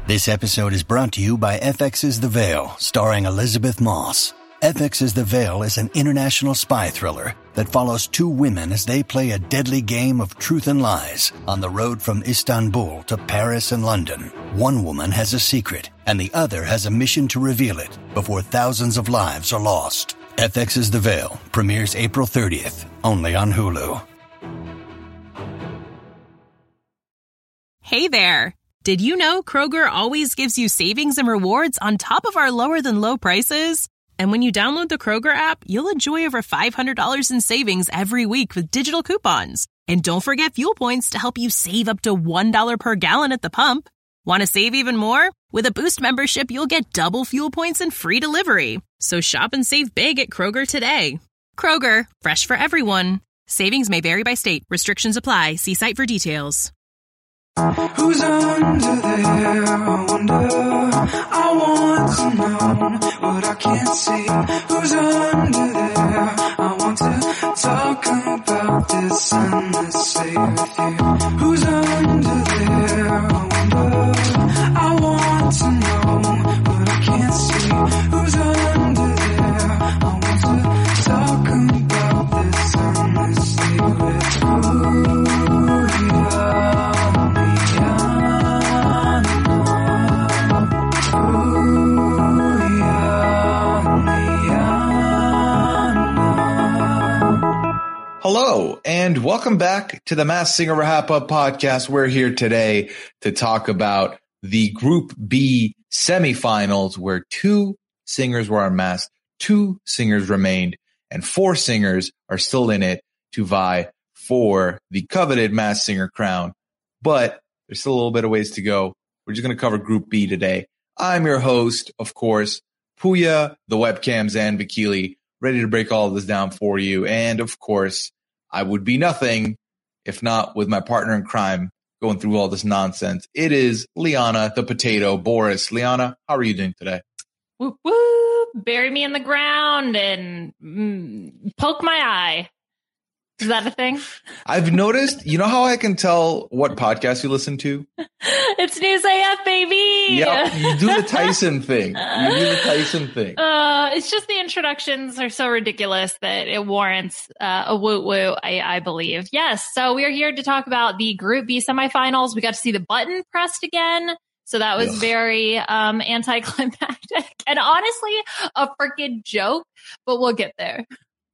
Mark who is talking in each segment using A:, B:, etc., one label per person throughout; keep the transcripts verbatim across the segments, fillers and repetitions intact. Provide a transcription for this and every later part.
A: This episode is brought to you by F X's The Veil, starring Elizabeth Moss. F X's The Veil is an international spy thriller that follows two women as they play a deadly game of truth and lies on the road from Istanbul to Paris and London. One woman has a secret, and the other has a mission to reveal it before thousands of lives are lost. F X's The Veil premieres April thirtieth, only on Hulu.
B: Hey there! Did you know Kroger always gives you savings and rewards on top of our lower-than-low prices? And when you download the Kroger app, you'll enjoy over five hundred dollars in savings every week with digital coupons. And don't forget fuel points to help you save up to one dollar per gallon at the pump. Want to save even more? With a Boost membership, you'll get double fuel points and free delivery. So shop and save big at Kroger today. Kroger, fresh for everyone. Savings may vary by state. Restrictions apply. See site for details.
C: Who's under there? I wonder. I want to know what I can't see. Who's under there? I want to talk about this endlessly with you. Who's under there? I wonder. I want to know what I can't see. Who's under there? I want to talk about this endlessly with you.
D: Hello, and welcome back to the Masked Singer Wrap-Up Podcast. We're here today to talk about the Group B semifinals, where two singers were unmasked, two singers remained, and four singers are still in it to vie for the coveted Masked Singer crown. But there's still a little bit of ways to go. We're just going to cover Group B today. I'm your host, of course, Puya, the webcams, and Vakili, ready to break all of this down for you. And, of course, I would be nothing if not with my partner in crime going through all this nonsense. It is Liana, the potato, Boris. Liana, how are you doing today?
E: Whoop, whoop. Bury me in the ground and mm, poke my eye. Is that a thing?
D: I've noticed, you know how I can tell what podcast you listen to?
E: It's News A F, baby.
D: Yep, you do the Tyson thing. You do the Tyson thing.
E: Uh, it's just the introductions are so ridiculous that it warrants uh, a woot woot, I, I believe. Yes, so we are here to talk about the Group B semifinals. We got to see the button pressed again. So that was Ugh. very um, anticlimactic and honestly a freaking joke, but we'll get there.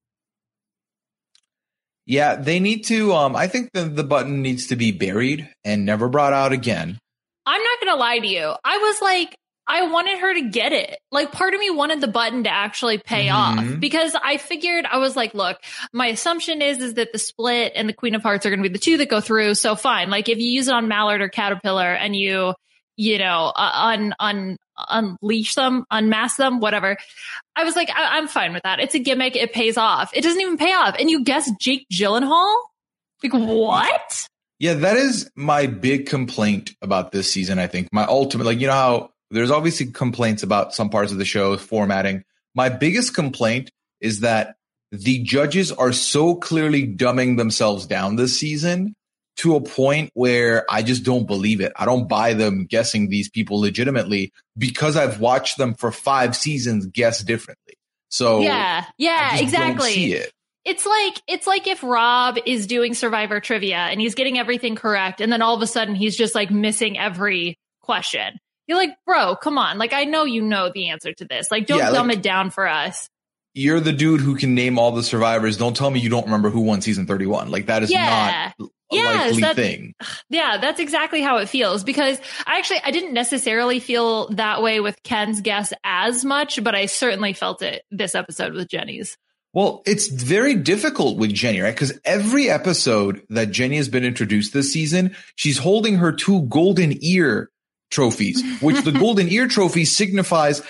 D: Yeah, they need to, um, I think the, the button needs to be buried and never brought out again.
E: I'm not going to lie to you. I was like, I wanted her to get it. Like, part of me wanted the button to actually pay mm-hmm. off because I figured, I was like, look, my assumption is, is that the Split and the Queen of Hearts are going to be the two that go through. So fine. Like, if you use it on Mallard or Caterpillar and you, you know, uh, un, un, unleash them, unmask them, whatever. I was like, I- I'm fine with that. It's a gimmick. It pays off. It doesn't even pay off. And you guess Jake Gyllenhaal? Like, what?
D: Yeah, that is my big complaint about this season, I think. My ultimate, like, you know how there's obviously complaints about some parts of the show, formatting. My biggest complaint is that the judges are so clearly dumbing themselves down this season to a point where I just don't believe it. I don't buy them guessing these people legitimately because I've watched them for five seasons guess differently. So
E: yeah, yeah, exactly.
D: Don't see it.
E: It's like it's like if Rob is doing Survivor trivia and he's getting everything correct, and then all of a sudden he's just like missing every question. You're like, bro, come on! Like, I know you know the answer to this. Like, don't yeah, dumb like, it down for us.
D: You're the dude who can name all the survivors. Don't tell me you don't remember who won season thirty-one. Like, that is
E: yeah.
D: not a
E: yes,
D: likely thing.
E: Yeah, that's exactly how it feels. Because I actually, I didn't necessarily feel that way with Ken's guess as much, but I certainly felt it this episode with Jenny's.
D: Well, it's very difficult with Jenny, right? Because every episode that Jenny has been introduced this season, she's holding her two golden ear trophies, which the golden ear trophy signifies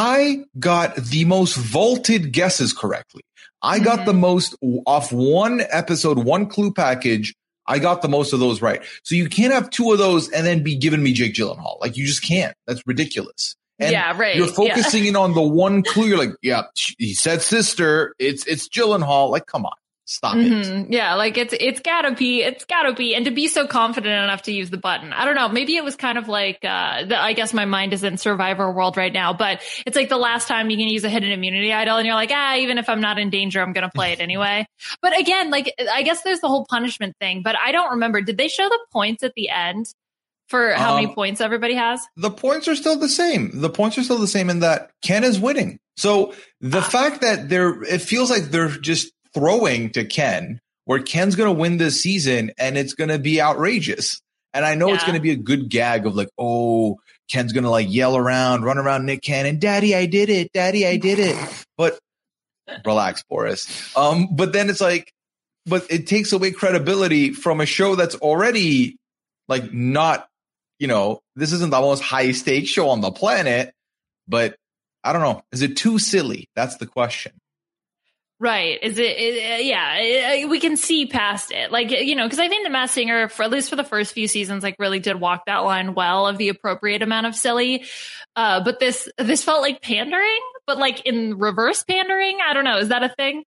D: I got the most vaulted guesses correctly. I got mm-hmm. the most off one episode, one clue package. I got the most of those right. So you can't have two of those and then be giving me Jake Gyllenhaal. Like, you just can't. That's ridiculous. And
E: yeah, right.
D: You're focusing
E: yeah.
D: in on the one clue. You're like, yeah, he said sister. It's it's Gyllenhaal. Like, come on. Stop
E: mm-hmm.
D: it.
E: Yeah, like it's it's gotta be, it's gotta be. And to be so confident enough to use the button. I don't know. Maybe it was kind of like, uh, the, I guess my mind is in Survivor world right now, but it's like the last time you can use a hidden immunity idol and you're like, ah, even if I'm not in danger, I'm going to play it anyway. But again, like, I guess there's the whole punishment thing, but I don't remember. Did they show the points at the end for how um, many points everybody has?
D: The points are still the same. The points are still the same in that Ken is winning. So the ah. fact that they're, it feels like they're just throwing to Ken, where Ken's going to win this season and it's going to be outrageous. And I know yeah. it's going to be a good gag of like, oh, Ken's going to like yell around, run around Nick Cannon, Daddy, I did it. Daddy, I did it. But relax, Boris. Um, but then it's like, but it takes away credibility from a show that's already like not, you know, this isn't the most high stakes show on the planet, but I don't know. Is it too silly? That's the question.
E: Right. Is it, it yeah, it, we can see past it. Like, you know, because I think The Masked Singer, for at least for the first few seasons, like really did walk that line well of the appropriate amount of silly. Uh, but this, this felt like pandering, but like in reverse pandering. I don't know. Is that a thing?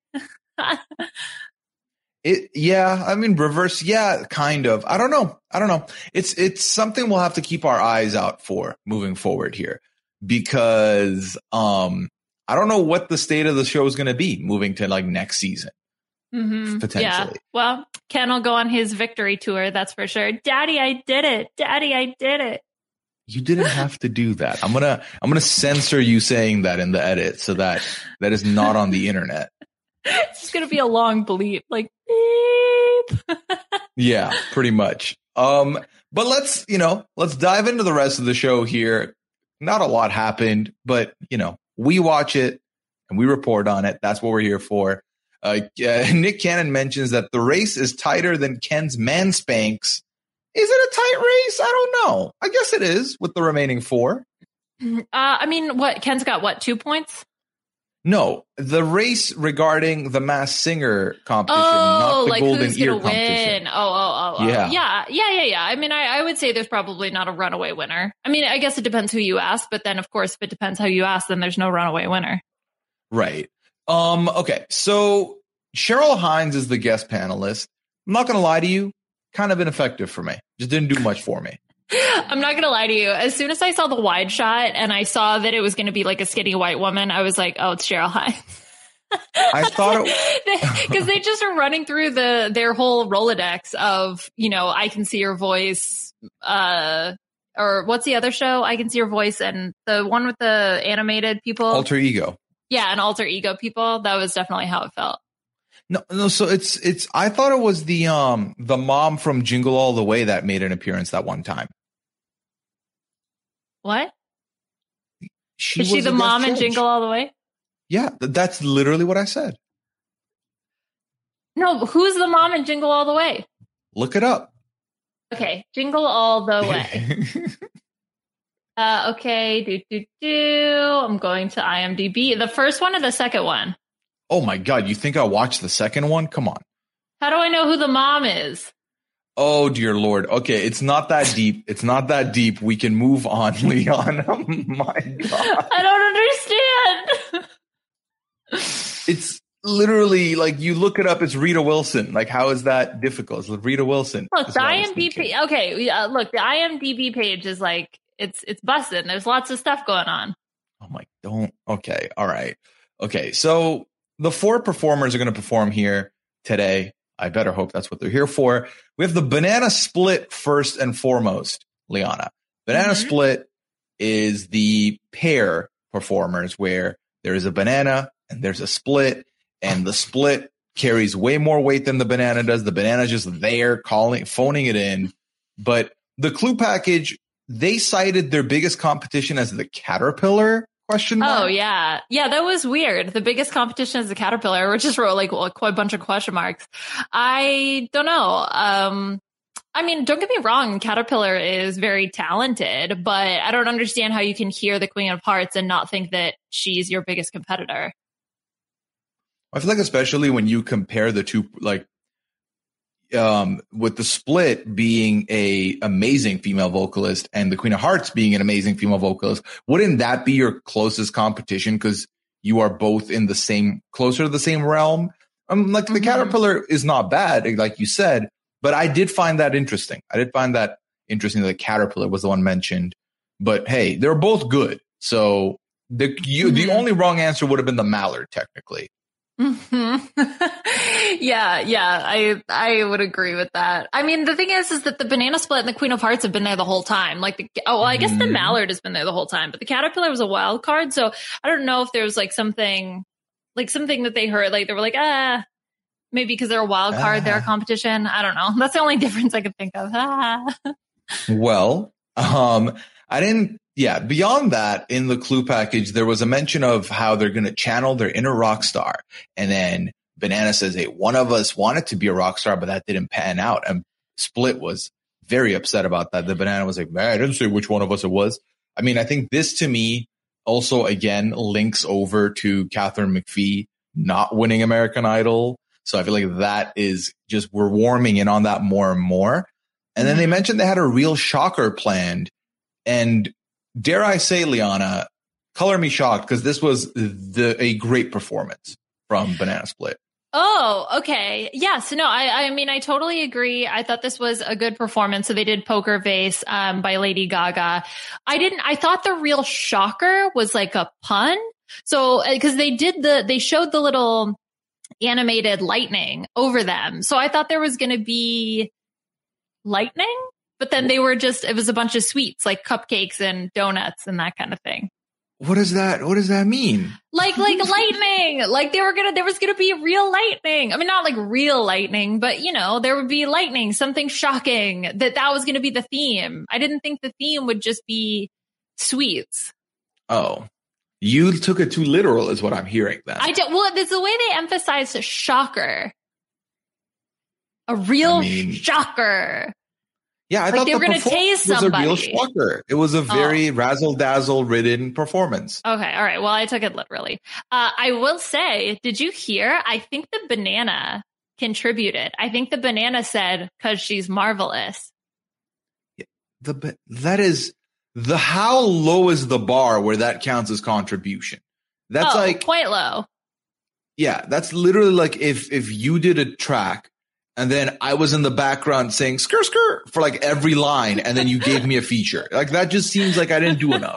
D: It, yeah, I mean, reverse. Yeah, kind of. I don't know. I don't know. It's, it's something we'll have to keep our eyes out for moving forward here, because, um, I don't know what the state of the show is going to be moving to like next season. Mm-hmm. Potentially.
E: Yeah. Well, Ken will go on his victory tour. That's for sure. Daddy, I did it. Daddy, I did it.
D: You didn't have to do that. I'm going to, I'm going to censor you saying that in the edit so that that is not on the internet.
E: It's just going to be a long bleep, like beep.
D: Yeah, pretty much. Um, but let's, you know, let's dive into the rest of the show here. Not a lot happened, but you know, we watch it and we report on it. That's what we're here for. Uh, uh, Nick Cannon mentions that the race is tighter than Ken's man spanks. Is it a tight race? I don't know. I guess it is with the remaining four.
E: Uh, I mean, what? Ken's got what? Two points?
D: No, the race regarding the Masked Singer competition,
E: oh,
D: not the
E: like
D: Golden
E: who's
D: Ear
E: gonna
D: competition.
E: Win? Oh, oh, oh, oh.
D: Yeah.
E: yeah, yeah, yeah, yeah. I mean, I, I would say there's probably not a runaway winner. I mean, I guess it depends who you ask, but then, of course, if it depends how you ask, then there's no runaway winner.
D: Right. Um. Okay. So Cheryl Hines is the guest panelist. I'm not going to lie to you, kind of ineffective for me. Just didn't do much for me.
E: I'm not going to lie to you. As soon as I saw the wide shot and I saw that it was going to be like a skinny white woman, I was like, oh, it's Cheryl Hines.
D: I thought it
E: because they just are running through the their whole Rolodex of, you know, I Can See Your Voice, uh, or what's the other show? I Can See Your Voice, and the one with the animated people.
D: Alter Ego.
E: Yeah, and Alter Ego people. That was definitely how it felt.
D: No, no. So it's it's. I thought it was the um the mom from Jingle All the Way that made an appearance that one time.
E: What?
D: She
E: Is she the mom in Jingle All the Way?
D: Yeah, that's literally what I said.
E: No, who's the mom in Jingle All the Way?
D: Look it up.
E: Okay, Jingle All the Way. uh, okay, do, do, do. I'm going to I M D B. The first one or the second one?
D: Oh my God, you think I watched the second one? Come on.
E: How do I know who the mom is?
D: Oh, dear Lord. Okay, it's not that deep. It's not that deep. We can move on, Leon. Oh my God.
E: I don't understand.
D: It's literally like you look it up. It's Rita Wilson. Like, how is that difficult? It's Rita Wilson.
E: Look, the I M D B. Okay, uh, look, the I M D B page is like it's it's busted. There's lots of stuff going on.
D: Oh my! Don't. Okay. All right. Okay. So the four performers are going to perform here today. I better hope that's what they're here for. We have the Banana Split first and foremost, Liana. Banana mm-hmm. Split is the pair performers where there is a banana and there's a split, and the split carries way more weight than the banana does. The banana's just there calling, phoning it in. But the clue package, they cited their biggest competition as the caterpillar question mark.
E: Oh, yeah. Yeah, that was weird. The biggest competition is the caterpillar, which just wrote like well, quite a bunch of question marks. I don't know. Um, I mean, don't get me wrong. Caterpillar is very talented, but I don't understand how you can hear the Queen of Hearts and not think that she's your biggest competitor.
D: I feel like especially when you compare the two, like um, with the split being a amazing female vocalist and the Queen of Hearts being an amazing female vocalist, wouldn't that be your closest competition? Because you are both in the same, closer to the same realm. Um, like the
E: Mm-hmm.
D: caterpillar is not bad, like you said, but I did find that interesting. I did find that interesting that the caterpillar was the one mentioned. But hey, they're both good. So the you,
E: Mm-hmm.
D: the only wrong answer would have been the mallard, technically.
E: Mm-hmm. yeah, yeah, I I would agree with that. I mean, the thing is, is that the banana split and the Queen of Hearts have been there the whole time. Like, the, oh, well, I guess the
D: Mhm.
E: mallard has been there the whole time, but the caterpillar was a wild card. So I don't know if there was like something, like something that they heard, like they were like, ah, maybe because they're a wild card, they're a
D: Ah.
E: competition. I don't know. That's the only difference I could think of. Ah.
D: Well, um, I didn't. Yeah, beyond that, in the clue package, there was a mention of how they're going to channel their inner rock star. And then Banana says, hey, one of us wanted to be a rock star, but that didn't pan out. And Split was very upset about that. The Banana was like, man, I didn't say which one of us it was. I mean, I think this to me also, again, links over to Catherine McPhee not winning American Idol. So I feel like that is just, we're warming in on that more and more. And then they mentioned they had a real shocker planned. And dare I say, Liana, color me shocked, because this was the a great performance from Banana Split.
E: Oh, okay. Yes. No, I, I mean, I totally agree. I thought this was a good performance. So they did Poker Face, um, by Lady Gaga. I didn't, I thought the real shocker was like a pun. So, cause they did the, they showed the little animated lightning over them. So I thought there was going to be lightning, but then they were just, it was a bunch of sweets like cupcakes and donuts and that kind of thing.
D: What does that, what does that mean?
E: Like, like lightning, like they were gonna, there was gonna be real lightning. I mean, not like real lightning, but you know, there would be lightning, something shocking, that that was gonna be the theme. I didn't think the theme would just be sweets.
D: Oh, you took it too literal is what I'm hearing then.
E: I don't, well, it's the way they emphasize shocker. A real
D: I mean,
E: shocker.
D: Yeah, I
E: like
D: thought
E: they
D: the
E: were going to
D: performance
E: tase
D: was
E: somebody.
D: a real shocker. It was a very oh. razzle dazzle ridden performance.
E: Okay, all right. Well, I took it literally. Uh, I will say, did you hear? I think the banana contributed. I think the banana said, "Cause she's marvelous."
D: Yeah, the that is the how low is the bar where that counts as contribution? That's
E: oh,
D: like
E: quite low.
D: Yeah, that's literally like if if you did a track. And then I was in the background saying skr skr for like every line. And then you gave me a feature. Like that just seems like I didn't do enough.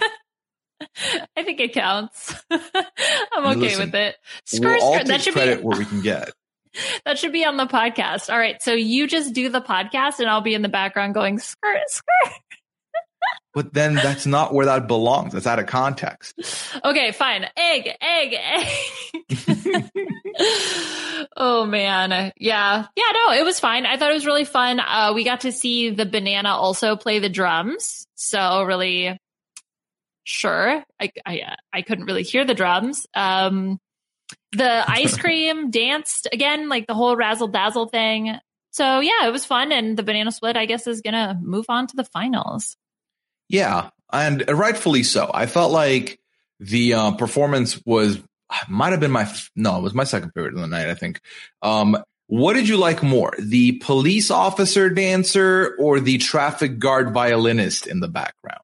E: I think it counts. I'm okay
D: Listen,
E: with it. Skr
D: we'll all
E: skr.
D: take
E: That should
D: credit
E: be
D: where we can get.
E: That should be on the podcast. All right. So you just do the podcast and I'll be in the background going skr skr.
D: But then that's not where that belongs. That's out of context.
E: Okay, fine. Egg, egg, egg. Oh, man. Yeah. Yeah, no, it was fine. I thought it was really fun. Uh, we got to see the banana also play the drums. So really, sure. I, I, I couldn't really hear the drums. Um, the ice cream danced again, like the whole razzle dazzle thing. So yeah, it was fun. And the banana split, I guess, is going to move on to the finals.
D: Yeah, and rightfully so. I felt like the uh, performance was might have been my no, it was my second favorite of the night, I think. Um, what did you like more, the police officer dancer or the traffic guard violinist in the background?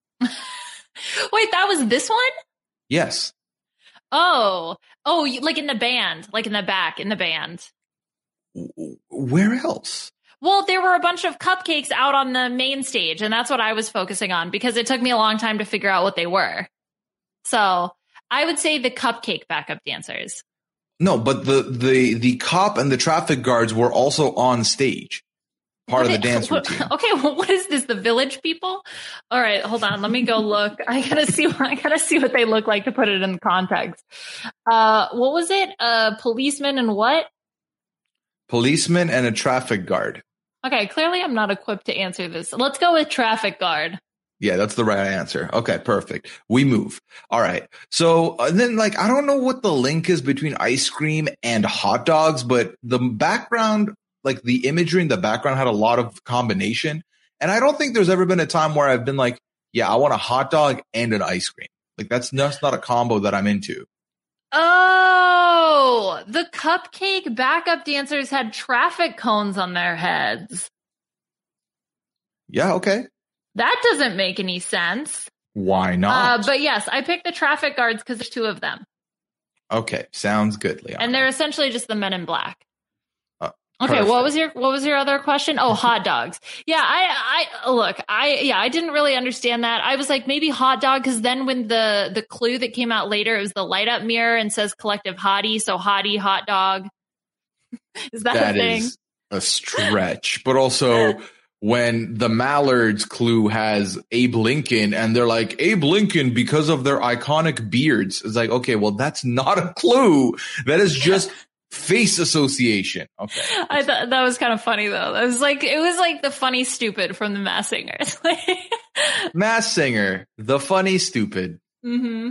E: Wait, that was this one?
D: Yes.
E: Oh, oh, like in the band, like in the back in the band.
D: Where else?
E: Well, there were a bunch of cupcakes out on the main stage, and that's what I was focusing on because it took me a long time to figure out what they were. So I would say the cupcake backup dancers.
D: No, but the the the cop and the traffic guards were also on stage, part
E: what
D: of the
E: it,
D: dance
E: what,
D: routine.
E: Okay, well, what is this? The Village People? All right, hold on. Let me go look. I gotta see. I gotta see what they look like to put it in context. Uh, what was it? A policeman and what?
D: Policeman and a traffic guard.
E: Okay, clearly I'm not equipped to answer this. Let's go with traffic guard.
D: Yeah, that's the right answer. Okay, perfect. We move. All right. So uh, then, like, I don't know what the link is between ice cream and hot dogs, but the background, like the imagery in the background had a lot of combination. And I don't think there's ever been a time where I've been like, yeah, I want a hot dog and an ice cream. Like, that's just not a combo that I'm into.
E: Oh, the cupcake backup dancers had traffic cones on their heads.
D: Yeah, okay.
E: That doesn't make any sense.
D: Why not?
E: Uh, but yes, I picked the traffic guards because there's two of them.
D: Okay, sounds good, Leon.
E: And they're essentially just the Men in Black.
D: Uh,
E: okay,
D: perfect.
E: what was your what was your other question? Oh, hot dogs. Yeah, I I look, I yeah, I didn't really understand that. I was like maybe hot dog because then when the the clue that came out later, it was the light up mirror and says collective hottie, so hottie hot dog. Is that,
D: that
E: a thing?
D: Is a stretch, but also. When the Mallards clue has Abe Lincoln and they're like, Abe Lincoln because of their iconic beards. It's like, okay, well, that's not a clue. That is just face association. Okay.
E: I thought that was kind of funny though. It was like, it was like the funny stupid from the Masked Singer.
D: Masked Singer, the funny stupid.
E: Mm-hmm.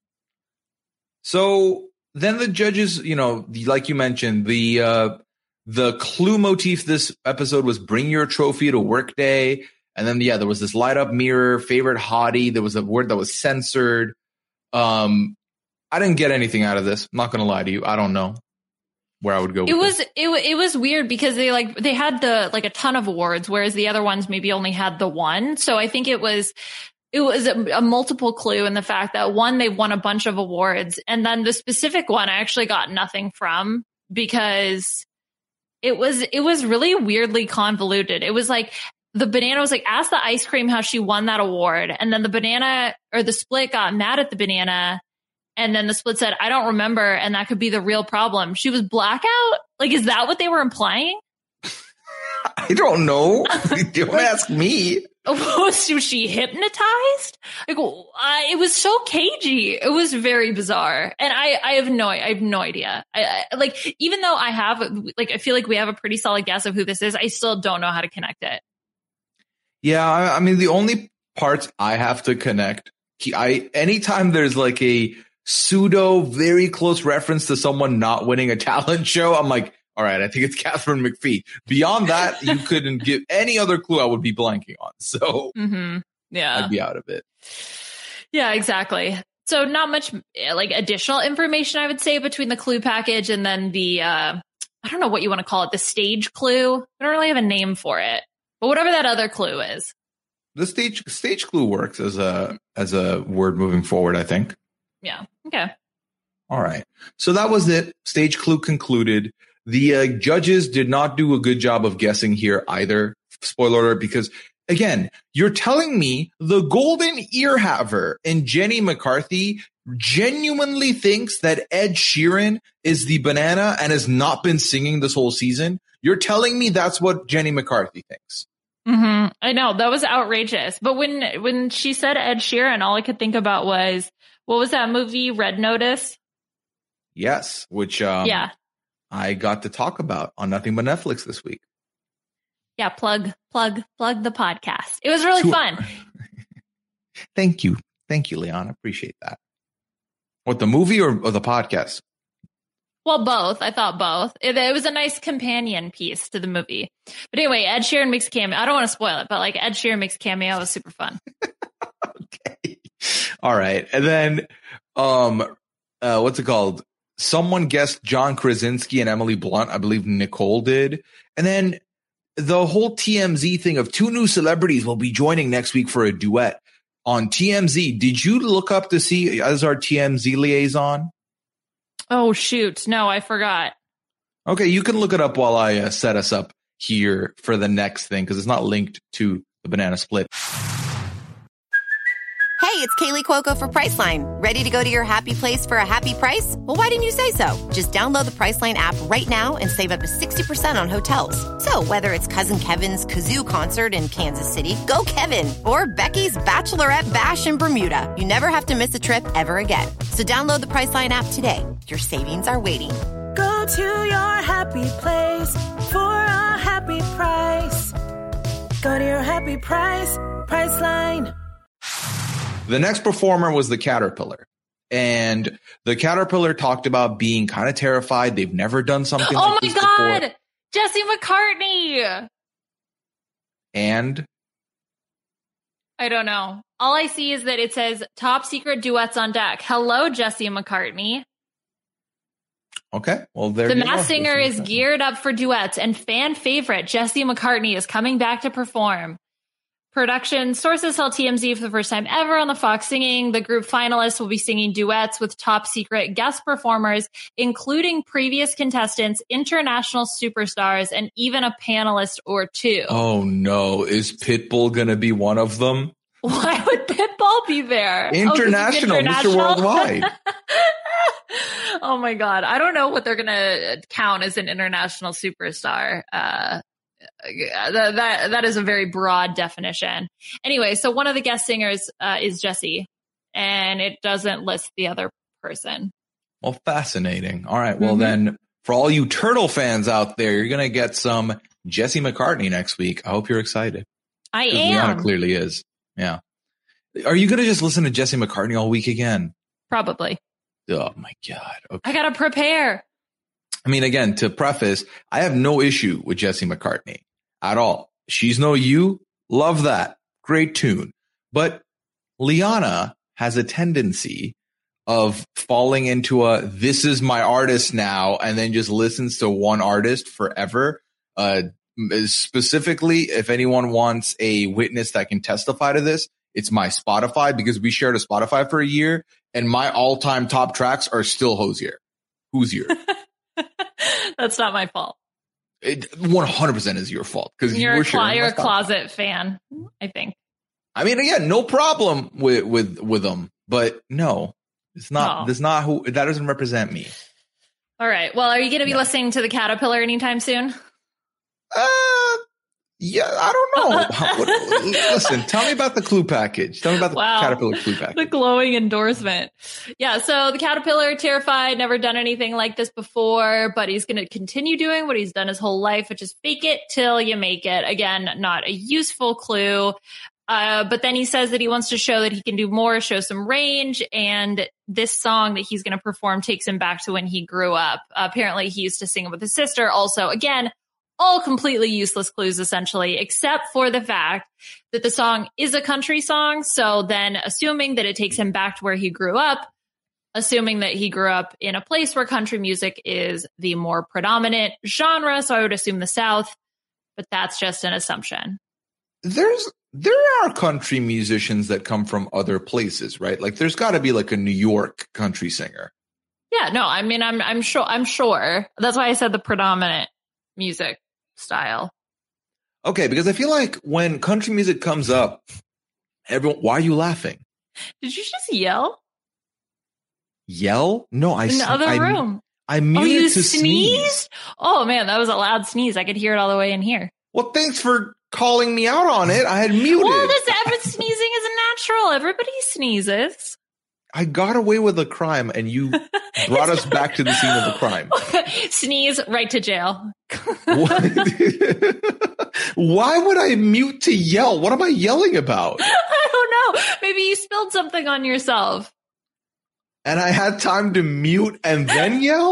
D: So then the judges, you know, like you mentioned, the, uh, The clue motif this episode was bring your trophy to work day. And then, yeah, there was this light up mirror, favorite hottie. There was a word that was censored. Um, I didn't get anything out of this. I'm not going to lie to you. I don't know where I would go with
E: it was
D: this.
E: it, it was weird because they like they had the like a ton of awards, whereas the other ones maybe only had the one. So I think it was it was a, a multiple clue in the fact that one, they won a bunch of awards. And then the specific one I actually got nothing from because It was it was really weirdly convoluted. It was like the banana was like, ask the ice cream how she won that award. And then the banana or the split got mad at the banana. And then the split said, I don't remember. And that could be the real problem. She was blackout. Like, is that what they were implying?
D: I don't know. Don't ask me.
E: Was she hypnotized? Like, uh, it was so cagey. It was very bizarre, and I, I have no, I have no idea. I, I like, even though I have, like, I feel like we have a pretty solid guess of who this is. I still don't know how to connect it.
D: Yeah, I, I mean, the only parts I have to connect, I anytime there's like a pseudo, very close reference to someone not winning a talent show, I'm like, all right, I think it's Catherine McPhee. Beyond that, you couldn't give any other clue I would be blanking on. So
E: mm-hmm. yeah,
D: I'd be out of it.
E: Yeah, exactly. So not much like additional information, I would say, between the clue package and then the, uh, I don't know what you want to call it, the stage clue. I don't really have a name for it, but whatever that other clue is.
D: The stage stage clue works as a as a word moving forward, I think.
E: Yeah. Okay.
D: All right. So that was it. Stage clue concluded. The uh, judges did not do a good job of guessing here either. Spoiler alert, because again, you're telling me the golden ear haver and Jenny McCarthy genuinely thinks that Ed Sheeran is the banana and has not been singing this whole season. You're telling me that's what Jenny McCarthy thinks.
E: Mm-hmm. I know, that was outrageous. But when when she said Ed Sheeran, all I could think about was, what was that movie, Red Notice?
D: Yes, which um,
E: yeah.
D: I got to talk about on Nothing But Netflix this week.
E: Yeah, plug, plug, plug the podcast. It was really
D: Sure.
E: fun.
D: Thank you. Thank you, Leon. I appreciate that. What, the movie or, or the podcast?
E: Well, both. I thought both. It, it was a nice companion piece to the movie. But anyway, Ed Sheeran makes cameo. I don't want to spoil it, but like Ed Sheeran makes cameo. It was super fun.
D: Okay. All right. And then, um, uh, what's it called? Someone guessed John Krasinski and Emily Blunt. I believe Nicole did. And then the whole T M Z thing of two new celebrities will be joining next week for a duet on T M Z. Did you look up to see as our T M Z liaison?
E: Oh, shoot. No, I forgot.
D: Okay, you can look it up while I uh, set us up here for the next thing because it's not linked to the banana split.
F: Hey, it's Kaylee Cuoco for Priceline. Ready to go to your happy place for a happy price? Well, why didn't you say so? Just download the Priceline app right now and save up to sixty percent on hotels. So whether it's Cousin Kevin's Kazoo Concert in Kansas City, go Kevin, or Becky's Bachelorette Bash in Bermuda, you never have to miss a trip ever again. So download the Priceline app today. Your savings are waiting.
G: Go to your happy place for a happy price. Go to your happy price, Priceline.
D: The next performer was the Caterpillar. And the Caterpillar talked about being kind of terrified. They've never done something
E: oh
D: like
E: my
D: this
E: God!
D: before.
E: Jesse McCartney!
D: And?
E: I don't know. All I see is that it says top secret duets on deck. Hello, Jesse McCartney.
D: Okay. Well, there
E: The
D: you go.
E: Masked Singer is geared up for duets, and fan favorite Jesse McCartney is coming back to perform. Production sources tell T M Z for the first time ever on the Fox Singing, the group finalists will be singing duets with top secret guest performers, including previous contestants, international superstars, and even a panelist or two.
D: Oh no, is Pitbull going to be one of them?
E: Why would Pitbull be there?
D: International,
E: oh, international?
D: Mister Worldwide.
E: Oh my God. I don't know what they're going to count as an international superstar. Uh, that, that, that is a very broad definition. Anyway, so one of the guest singers uh, is Jessie, and it doesn't list the other person.
D: Well, fascinating. All right. Well,
E: Mm-hmm.
D: then for all you Turtle fans out there, you're going to get some Jesse McCartney next week. I hope you're excited.
E: I
D: 'Cause
E: am.
D: Liana clearly is. Yeah. Are you going to just listen to Jesse McCartney all week again?
E: Probably.
D: Oh my God. Okay.
E: I got to prepare.
D: I mean, again, to preface, I have no issue with Jesse McCartney at all. She's No You. Love that. Great tune. But Liana has a tendency of falling into a, this is my artist now, and then just listens to one artist forever. Uh, specifically, if anyone wants a witness that can testify to this, it's my Spotify, because we shared a Spotify for a year, and my all-time top tracks are still Hozier. Hozier.
E: That's not my fault.
D: It one hundred percent is your fault, because you
E: You're
D: were
E: a, clo-
D: sharing
E: you're
D: my
E: a
D: Spotify.
E: closet fan, I think.
D: I mean, again, no problem with with with them, but no, it's not.
E: Oh.
D: That's not who. That doesn't represent me.
E: All right. Well, are you going to be
D: Yeah.
E: listening to the Caterpillar anytime soon?
D: Uh, yeah, I don't know. What- listen, tell me about the clue package. Tell me about the
E: Wow.
D: Caterpillar clue
E: The
D: package.
E: glowing endorsement. Yeah. So the Caterpillar, terrified, never done anything like this before, but he's going to continue doing what he's done his whole life, which is fake it till you make it. Again, not a useful clue. Uh, but then he says that he wants to show that he can do more, show some range. And this song that he's going to perform takes him back to when he grew up. Uh, apparently he used to sing it with his sister. Also, again, all completely useless clues, essentially, except for the fact that the song is a country song. So then assuming that it takes him back to where he grew up, assuming that he grew up in a place where country music is the more predominant genre. So I would assume the South, but that's just an assumption.
D: There's there are country musicians that come from other places, right? Like, there's got to be like a New York country singer.
E: Yeah, no, I mean, I'm, I'm sure, I'm sure. That's why I said the predominant music style.
D: Okay, because I feel like when country music comes up, everyone, why are you laughing?
E: Did you just yell
D: Yell? No, I
E: in the
D: s-
E: other
D: I,
E: room?
D: I muted
E: Oh, you
D: to
E: sneezed?
D: sneeze.
E: Oh man, that was a loud sneeze. I could hear it all the way in here.
D: Well, thanks for calling me out on it. I had muted.
E: Well, this every sneezing is natural. Everybody sneezes.
D: I got away with a crime, and you brought us back to the scene of the crime.
E: Sneeze, right to jail.
D: What? Why would I mute to yell? What am I yelling about?
E: I don't know. Maybe you spilled something on yourself.
D: And I had time to mute and then yell?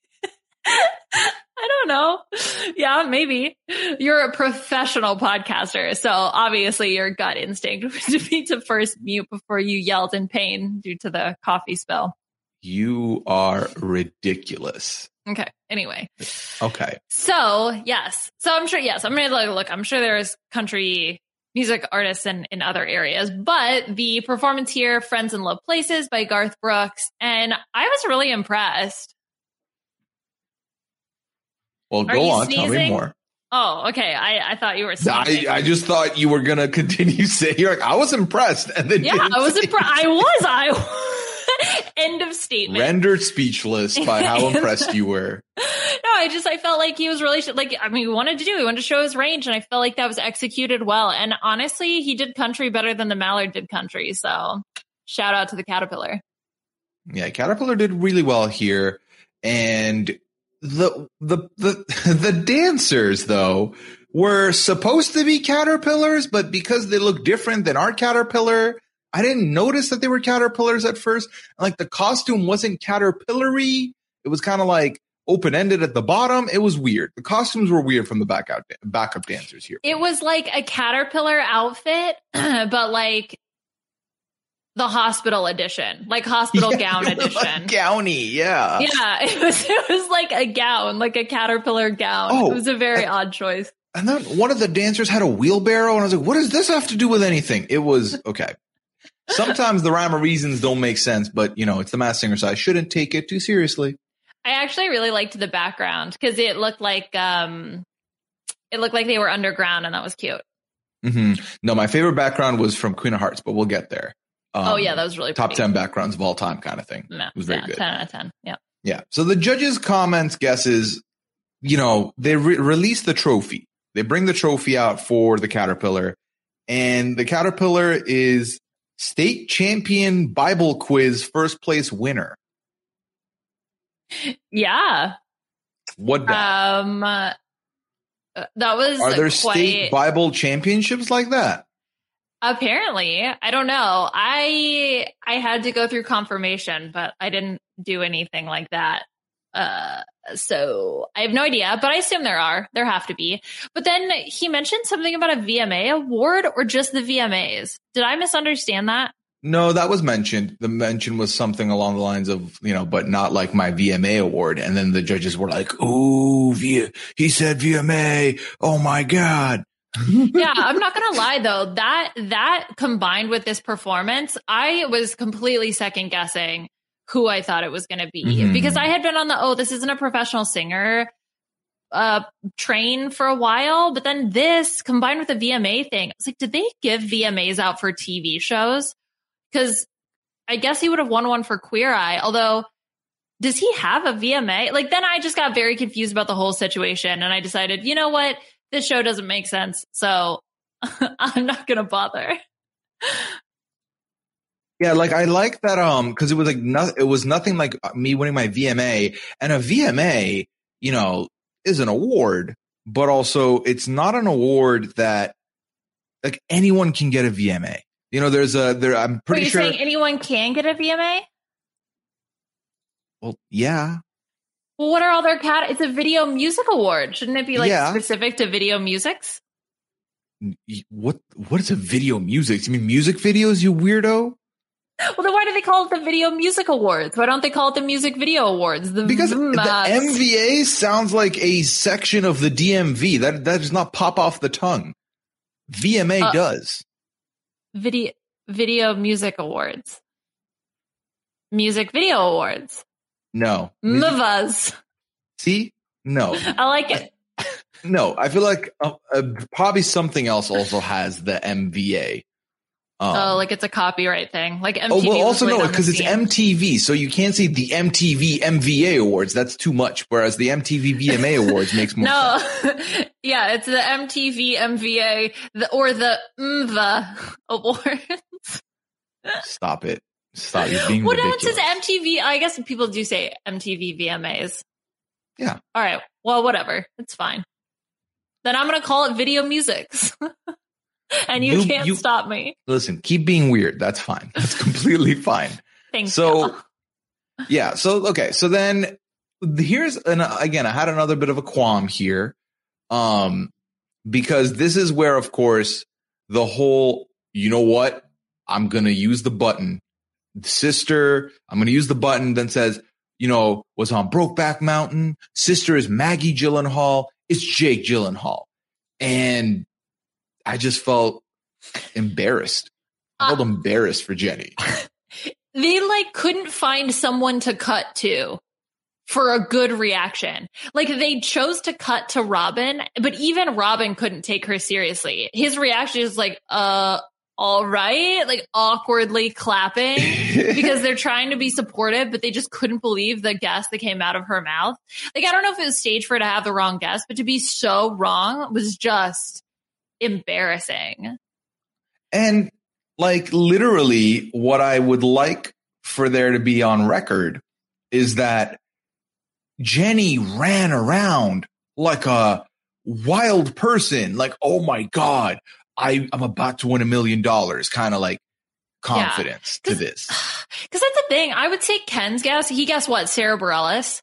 E: I don't know. Yeah, maybe. You're a professional podcaster, so obviously your gut instinct would be to first mute before you yelled in pain due to the coffee spill.
D: You are ridiculous.
E: Okay. Anyway.
D: Okay.
E: So, yes. So I'm sure, yes, I'm going to look, look, I'm sure there's country music artists in, in other areas, but the performance here, Friends in Low Places by Garth Brooks, and I was really impressed.
D: Well,
E: Are
D: go
E: you
D: on. Tell me
E: sneezing?
D: more.
E: Oh, okay. I, I thought you were
D: I,
E: sneezing.
D: I just thought you were going to continue saying, you're like, I was impressed. And then
E: Yeah,
D: didn't
E: I was
D: say-
E: impressed. I was. I end of statement.
D: rendered speechless by how impressed you were.
E: No, I just I felt like he was really like I mean, he wanted to do. He wanted to show his range, and I felt like that was executed well. And honestly, he did country better than the Mallard did country. So, shout out to the Caterpillar.
D: Yeah, Caterpillar did really well here, and the the the the dancers though were supposed to be caterpillars, but because they look different than our caterpillar, I didn't notice that they were caterpillars at first. Like, the costume wasn't caterpillary; it was kind of like open ended at the bottom. It was weird. The costumes were weird from the back out backup dancers here.
E: It was like a Caterpillar outfit, but like the hospital edition, like hospital
D: Yeah,
E: gown
D: it was
E: edition.
D: like gowny, yeah.
E: Yeah, it was it was like a gown, like a Caterpillar gown.
D: Oh,
E: it was a very odd choice.
D: And then one of the dancers had a wheelbarrow, and I was like, what does this have to do with anything? It was, okay. Sometimes the rhyme or reasons don't make sense, but, you know, it's the Masked Singer, so I shouldn't take it too seriously.
E: I actually really liked the background because it looked like um, it looked like they were underground, and that was cute.
D: Mm-hmm. No, my favorite background was from Queen of Hearts, but we'll get there. Um,
E: oh, yeah, that was really
D: top
E: pretty.
D: ten backgrounds of all time kind of thing.
E: No,
D: it was very
E: yeah,
D: good.
E: ten out of ten. Yeah.
D: Yeah. So the judges' comments, guesses, you know, they re- release the trophy. They bring the trophy out for the Caterpillar, and the Caterpillar is state champion Bible quiz first place winner.
E: Yeah.
D: What? That?
E: Um, uh, that was
D: Are there
E: quite...
D: state Bible championships like that?
E: Apparently, I don't know. I I had to go through confirmation, but I didn't do anything like that. Uh, so I have no idea, but I assume there are. There have to be. But then he mentioned something about a V M A award or just the V M As. Did I misunderstand that?
D: No, that was mentioned. The mention was something along the lines of, you know, but not like my V M A award. And then the judges were like, "Ooh, v- he said V M A. Oh my God."
E: Yeah, I'm not gonna lie though, that that combined with this performance, I was completely second guessing who I thought it was gonna be mm-hmm. because I had been on the oh, this isn't a professional singer uh train for a while, but then this combined with the V M A thing, I was like, did they give V M As out for T V shows? Because I guess he would have won one for Queer Eye, although does he have a V M A? Like then I just got very confused about the whole situation, and I decided, you know what? This show doesn't make sense, so I'm not going to bother.
D: Yeah, like I like that um because it was like no, it was nothing like me winning my V M A, and a V M A, you know, is an award, but also it's not an award that like anyone can get a V M A. You know, there's a there. I'm pretty
E: Wait,
D: sure
E: you're saying anyone can get a V M A.
D: Well, yeah.
E: Well, what are all their cat? It's a video music award. Shouldn't it be like
D: yeah.
E: specific to video musics?
D: What What is a video music? You mean music videos, you weirdo?
E: Well, then why do they call it the Video Music Awards? Why don't they call it the Music Video Awards? The
D: because
E: V M As.
D: The M V A sounds like a section of the D M V. That that does not pop off the tongue. V M A uh, does.
E: Video Video Music Awards. Music Video Awards.
D: No.
E: M V As.
D: See? No.
E: I like it.
D: No, I feel like uh, uh, probably something else also has the M V A. Um,
E: oh, like it's a copyright thing. Like M T V.
D: Oh, well, also no, because it's
E: scene.
D: M T V, so you can't say the M T V M V A Awards. That's too much. Whereas the M T V V M A Awards makes more
E: no.
D: sense.
E: Yeah, it's the M T V M V A the, or the M V A Awards.
D: Stop it. Stop. You're being
E: what
D: ridiculous.
E: else is M T V? I guess people do say M T V V M As.
D: Yeah.
E: All right. Well, whatever. It's fine. Then I'm going to call it Video Musics. And you, you can't you, stop me.
D: Listen, keep being weird. That's fine. That's completely fine.
E: Thanks.
D: So,
E: you.
D: yeah. So, okay. So then here's an, again, I had another bit of a qualm here. Um, because this is where, of course, the whole, you know what? I'm going to use the button. Sister, I'm going to use the button. Then says, you know, was on Brokeback Mountain. Sister is Maggie Gyllenhaal. It's Jake Gyllenhaal. And I just felt embarrassed. I felt uh, embarrassed for Jenny.
E: They like couldn't find someone to cut to for a good reaction. Like they chose to cut to Robin, but even Robin couldn't take her seriously. His reaction is like, uh, all right, like awkwardly clapping because they're trying to be supportive, but they just couldn't believe the guess that came out of her mouth. Like, I don't know if it was staged for her to have the wrong guess, but to be so wrong was just embarrassing.
D: And like literally what I would like for there to be on record is that Jenny ran around like a wild person, like, oh my God, I, I'm about to win a million dollars, kind of like confidence yeah. to this.
E: Because that's the thing. I would say Ken's guess, he guessed what, Sarah Bareilles?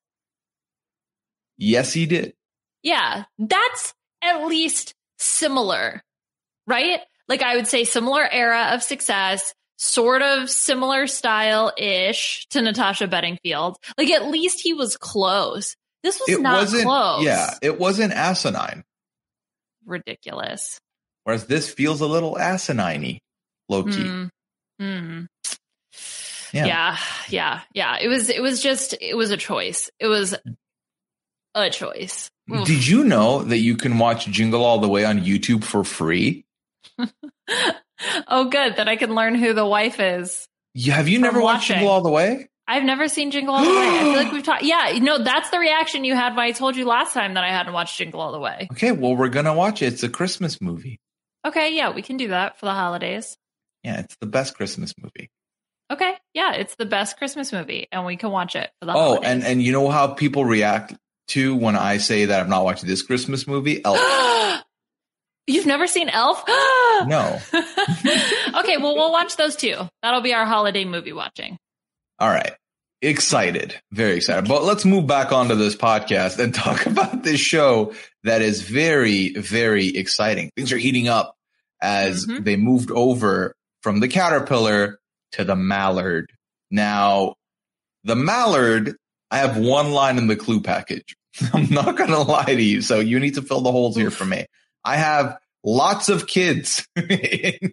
D: Yes, he did.
E: Yeah, that's at least similar, right? Like I would say similar era of success, sort of similar style-ish to Natasha Bedingfield. Like at least he was close. This was
D: it
E: not
D: wasn't,
E: close.
D: Yeah, it wasn't asinine.
E: ridiculous.
D: Whereas this feels a little asinine-y, low key.
E: Mm. Mm.
D: Yeah.
E: yeah, yeah, yeah. It was, it was just, it was a choice. It was a choice. Oof.
D: Did you know that you can watch Jingle All the Way on YouTube for free?
E: Oh, good. That I can learn who the wife is.
D: You, have you never watched
E: watching.
D: Jingle All the Way?
E: I've never seen Jingle All the Way. I feel like we've talked. Yeah, no, that's the reaction you had when I told you last time that I hadn't watched Jingle All the Way.
D: Okay, well, we're going to watch it. It's a Christmas movie.
E: Okay, yeah, we can do that for the holidays.
D: Yeah, it's the best Christmas movie.
E: Okay, yeah, it's the best Christmas movie, and we can watch it for the
D: oh,
E: holidays.
D: Oh, and, and you know how people react to when I say that I'm not watching this Christmas movie? Elf.
E: You've never seen Elf?
D: No.
E: Okay, well, we'll watch those two. That'll be our holiday movie watching.
D: All right. Excited. Very excited. But let's move back onto this podcast and talk about this show that is very, very exciting. Things are heating up as mm-hmm. they moved over from the caterpillar to the mallard. Now, the mallard, I have one line in the clue package. I'm not going to lie to you. So you need to fill the holes here for me. I have lots of kids. The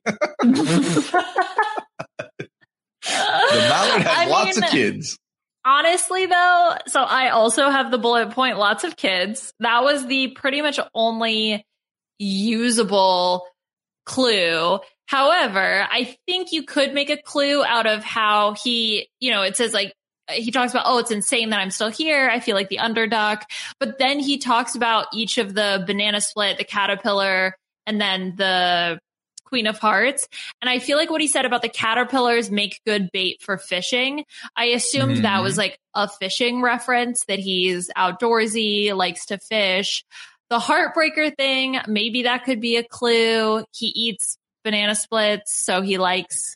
D: mallard has
E: I
D: lots
E: mean,
D: of kids.
E: Honestly, though, so I also have the bullet point, lots of kids. That was the pretty much only usable clue. However, I think you could make a clue out of how he, you know, it says like, he talks about, oh, it's insane that I'm still here. I feel like the underdog. But then he talks about each of the banana split, the caterpillar, and then the Queen of Hearts. And I feel like what he said about the caterpillars make good bait for fishing. I assumed mm-hmm. that was like a fishing reference, that he's outdoorsy, likes to fish. The heartbreaker thing, maybe that could be a clue. He eats banana splits, so he likes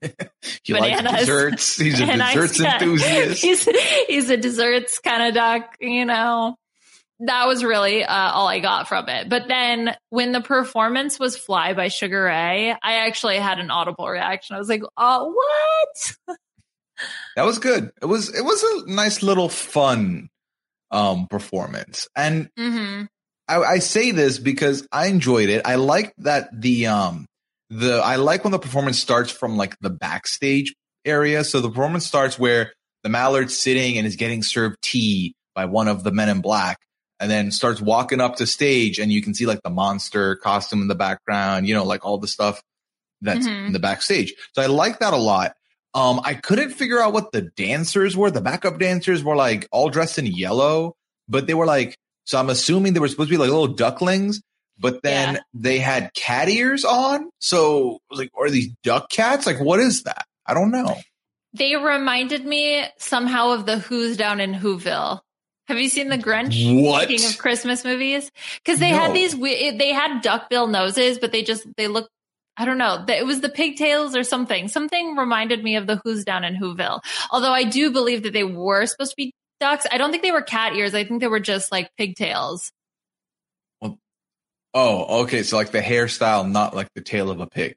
D: he
E: bananas.
D: likes desserts. He's a desserts enthusiast.
E: He's, he's a desserts kind of duck, you know. That was really uh, all I got from it. But then when the performance was Fly by Sugar Ray, I actually had an audible reaction. I was like, oh, what?
D: That was good. It was it was a nice little fun um, performance. And
E: mm-hmm.
D: I, I say this because I enjoyed it. I like that the um the I like when the performance starts from like the backstage area. So the performance starts where the mallard's sitting and is getting served tea by one of the men in black, and then starts walking up to stage, and you can see like the monster costume in the background, you know, like all the stuff that's mm-hmm. in the backstage. So I like that a lot. Um, I couldn't figure out what the dancers were. The backup dancers were like all dressed in yellow, but they were like, so I'm assuming they were supposed to be like little ducklings, but then yeah. they had cat ears on. So I was like, are these duck cats? Like, what is that? I don't know.
E: They reminded me somehow of the Who's Down in Whoville. Have you seen the Grinch?
D: What?
E: Speaking of Christmas movies, because they no. had these, they had duckbill noses, but they just they looked. I don't know. It was the pigtails or something. Something reminded me of the Who's Down in Whoville. Although I do believe that they were supposed to be ducks. I don't think they were cat ears. I think they were just like pigtails.
D: Well, oh, okay. So like the hairstyle, not like the tail of a pig.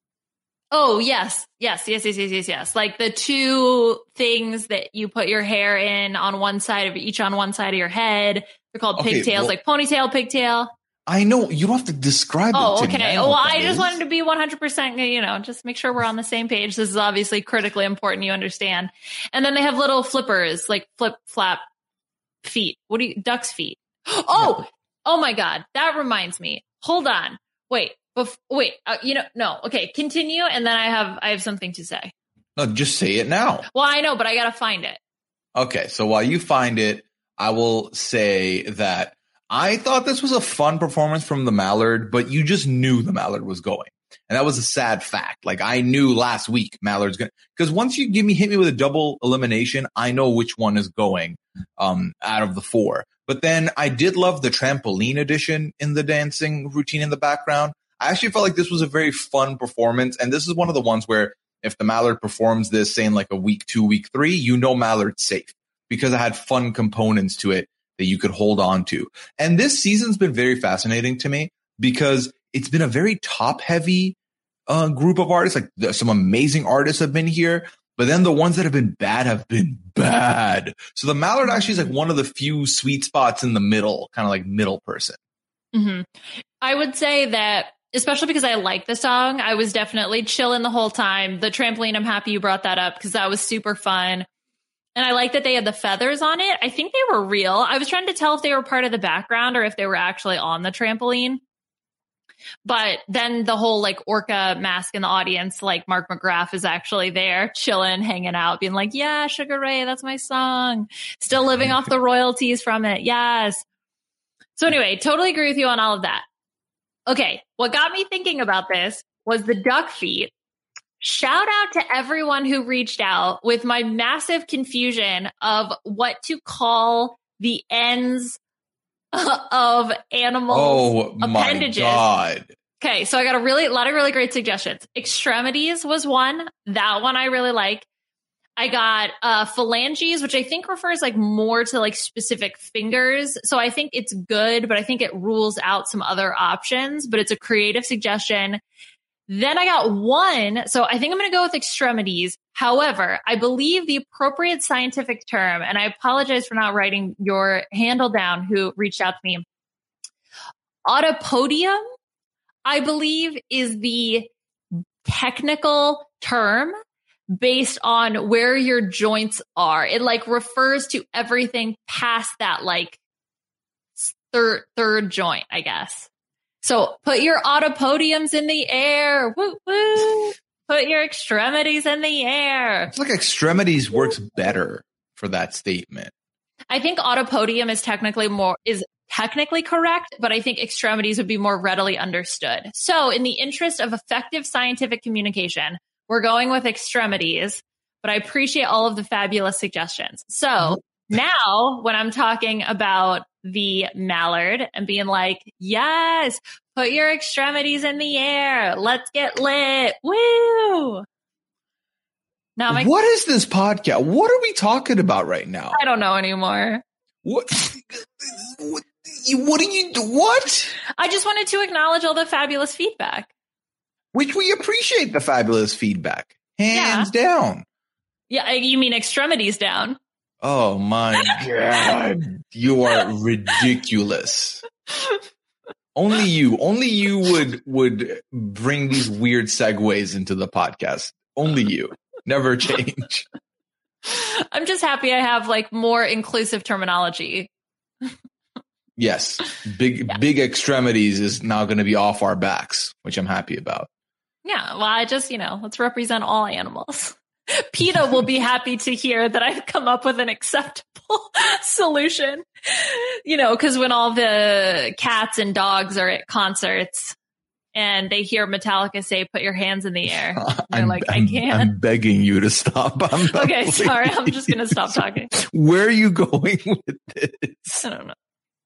E: Oh, yes. Yes, yes, yes, yes, yes, yes. Like the two things that you put your hair in on one side of each on one side of your head. They're called okay, pigtails, well, like ponytail, pigtail.
D: I know. You don't have to describe
E: oh,
D: it to
E: okay.
D: me.
E: Well, I just is. wanted to be one hundred percent, you know, just make sure we're on the same page. This is obviously critically important. You understand. And then they have little flippers, like flip, flap feet. What do you, duck's feet? Oh, no. Oh my God. That reminds me. Hold on. Wait, bef- wait, uh, you know, no. Okay. Continue. And then I have, I have something to say.
D: No, just say it now.
E: Well, I know, but I got to find it.
D: Okay. So while you find it, I will say that I thought this was a fun performance from the Mallard, but you just knew the Mallard was going. And that was a sad fact. Like I knew last week Mallard's going to, because once you give me, hit me with a double elimination, I know which one is going um, out of the four. But then I did love the trampoline edition in the dancing routine in the background. I actually felt like this was a very fun performance. And this is one of the ones where if the Mallard performs this, say in like a week two, week three, you know Mallard's safe because it had fun components to it that you could hold on to. And this season's been very fascinating to me because it's been a very top heavy uh, group of artists. Like some amazing artists have been here, but then the ones that have been bad have been bad. So the Mallard actually is like one of the few sweet spots in the middle, kind of like middle person.
E: Mm-hmm. I would say that, especially because I like the song, I was definitely chilling the whole time. The trampoline, I'm happy you brought that up because that was super fun. And I like that they had the feathers on it. I think they were real. I was trying to tell if they were part of the background or if they were actually on the trampoline. But then the whole like orca mask in the audience, like Mark McGrath is actually there chilling, hanging out, being like, yeah, Sugar Ray, that's my song. Still living off the royalties from it. Yes. So anyway, totally agree with you on all of that. Okay. What got me thinking about this was the duck feet. Shout out to everyone who reached out with my massive confusion of what to call the ends of animals'
D: oh,
E: appendages.
D: My God.
E: Okay, so I got a really a lot of really great suggestions. Extremities was one. That one I really like. I got uh, phalanges, which I think refers like more to like specific fingers. So I think it's good, but I think it rules out some other options. But it's a creative suggestion. Then I got one. So I think I'm going to go with extremities. However, I believe the appropriate scientific term, and I apologize for not writing your handle down who reached out to me. Autopodium, I believe, is the technical term based on where your joints are. It like refers to everything past that like third, third joint, I guess. So put your autopodiums in the air. Woo, woo. Put your extremities in the air.
D: It's like extremities works better for that statement.
E: I think autopodium is technically more is technically correct, but I think extremities would be more readily understood. So in the interest of effective scientific communication, we're going with extremities, but I appreciate all of the fabulous suggestions. So now when I'm talking about the mallard and being like, yes, put your extremities in the air. Let's get lit. Woo. Now, my,
D: what is this podcast? What are we talking about right now?
E: I don't know anymore.
D: What? What, what do you do? What?
E: I just wanted to acknowledge all the fabulous feedback.
D: Which we appreciate the fabulous feedback. Hands yeah. down.
E: Yeah, you mean extremities down.
D: Oh my God. You are ridiculous. Only you, only you would would bring these weird segues into the podcast. Only you. Never change.
E: I'm just happy I have like more inclusive terminology.
D: Yes. Big yeah. big extremities is now going to be off our backs, which I'm happy about.
E: Yeah, well, I just, you know, let's represent all animals. PETA will be happy to hear that I've come up with an acceptable solution. You know, because when all the cats and dogs are at concerts and they hear Metallica say, put your hands in the air, they're
D: I'm,
E: like,
D: I'm,
E: I can't.
D: I'm begging you to stop. I'm
E: okay, sorry. I'm just going to stop talking.
D: Where are you going with this?
E: I don't know.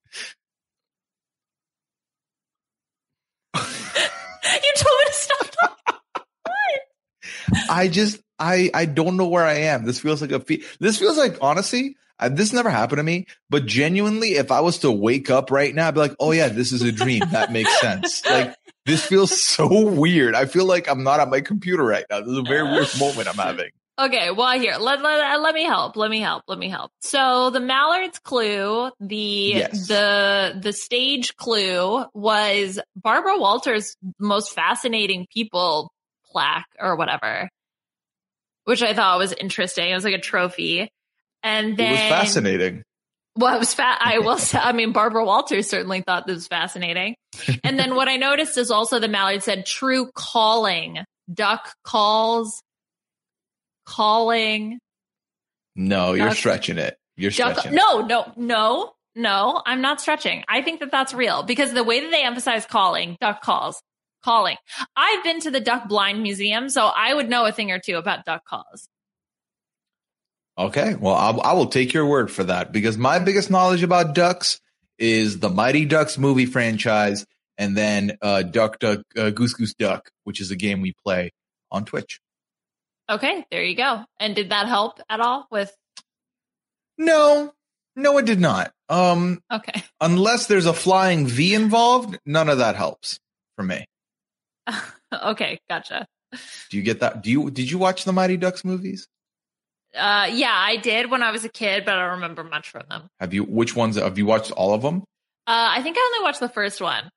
E: You told me to stop talking. What?
D: I just, I, I don't know where I am. This feels like a, fe- this feels like, honestly, I, this never happened to me, but genuinely, if I was to wake up right now, I'd be like, oh yeah, this is a dream. That makes sense. Like, this feels so weird. I feel like I'm not at my computer right now. This is a very weird moment I'm having.
E: Okay, well, here, let, let, let me help. Let me help. Let me help. So the mallard's clue, the
D: yes.
E: the the stage clue was Barbara Walters' most fascinating people plaque or whatever, which I thought was interesting. It was like a trophy. And then
D: it was fascinating.
E: Well, it was fat. I will say, I mean, Barbara Walters certainly thought this was fascinating. And then what I noticed is also the mallard said true calling, duck calls. Calling.
D: No, you're
E: duck,
D: stretching it. You're
E: duck,
D: stretching.
E: No, no, no, no, I'm not stretching. I think that that's real because the way that they emphasize calling, duck calls, calling. I've been to the Duck Blind Museum, so I would know a thing or two about duck calls.
D: Okay, well, I'll, I will take your word for that because my biggest knowledge about ducks is the Mighty Ducks movie franchise and then uh, Duck Duck uh, Goose Goose Duck, which is a game we play on Twitch.
E: Okay, there you go. And did that help at all with?
D: No, no, it did not. Um,
E: okay.
D: Unless there's a flying V involved, none of that helps for me.
E: Okay, gotcha.
D: Do you get that? Do you did you watch the Mighty Ducks movies?
E: Uh, yeah, I did when I was a kid, but I don't remember much from them.
D: Have you? Which ones have you watched? All of them?
E: Uh, I think I only watched the first one.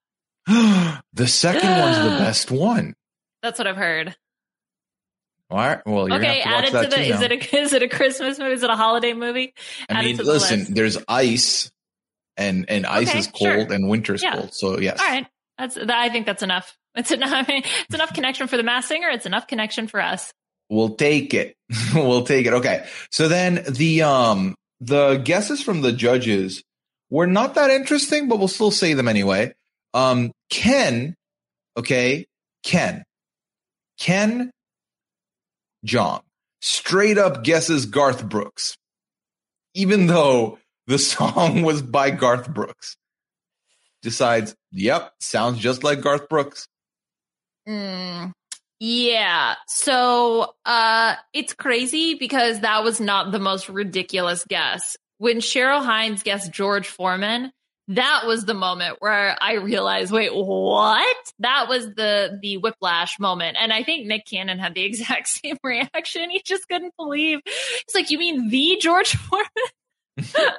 D: The second one's the best one.
E: That's what I've heard.
D: All right. Well, you're
E: okay.
D: gonna have to
E: Add
D: watch
E: it to
D: that
E: the.
D: too
E: Is
D: now.
E: it a is it a Christmas movie? Is it a holiday movie?
D: I
E: Add
D: mean,
E: it to the
D: listen.
E: list.
D: There's ice, and and ice
E: Okay,
D: is cold,
E: sure.
D: and winter's
E: Yeah.
D: cold. So yes.
E: All right. That's. That, I think that's enough. It's enough. I mean, it's enough connection for the Masked Singer. It's enough connection for us.
D: We'll take it. We'll take it. Okay. So then the um the guesses from the judges were not that interesting, but we'll still say them anyway. Um, Ken, okay, Ken, Ken Jeong straight up guesses Garth Brooks, even though the song was by Garth Brooks. Decides, yep, sounds just like Garth Brooks.
E: Mm, yeah. So uh, it's crazy because that was not the most ridiculous guess. When Cheryl Hines guessed George Foreman, that was the moment where I realized, wait, what? That was the the whiplash moment. And I think Nick Cannon had the exact same reaction. He just couldn't believe. He's like, you mean the George Foreman?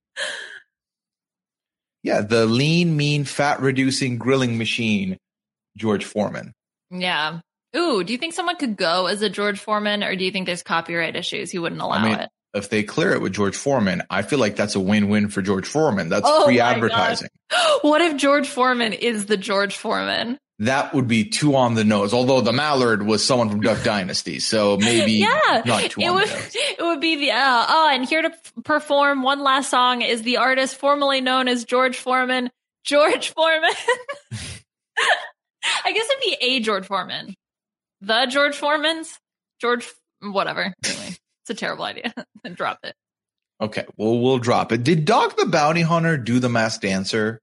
D: Yeah, the lean, mean, fat-reducing grilling machine, George Foreman.
E: Yeah. Ooh, do you think someone could go as a George Foreman, or do you think there's copyright issues? He wouldn't allow
D: I mean,
E: it.
D: if they clear it with George Foreman, I feel like that's a win-win for George Foreman. That's
E: Oh
D: free
E: my
D: advertising.
E: God. What if George Foreman is the George Foreman?
D: That would be too on the nose. Although the Mallard was someone from Duck Dynasty, so maybe
E: yeah,
D: not too
E: it
D: on
E: would.
D: the nose.
E: It would be the uh, oh, and here to f- perform one last song is the artist formerly known as George Foreman, George Foreman. I guess it'd be a George Foreman, the George Foreman's George, whatever. Anyway, it's a terrible idea. Drop it.
D: Okay, well, we'll drop it. Did Dog the Bounty Hunter do the Masked Dancer?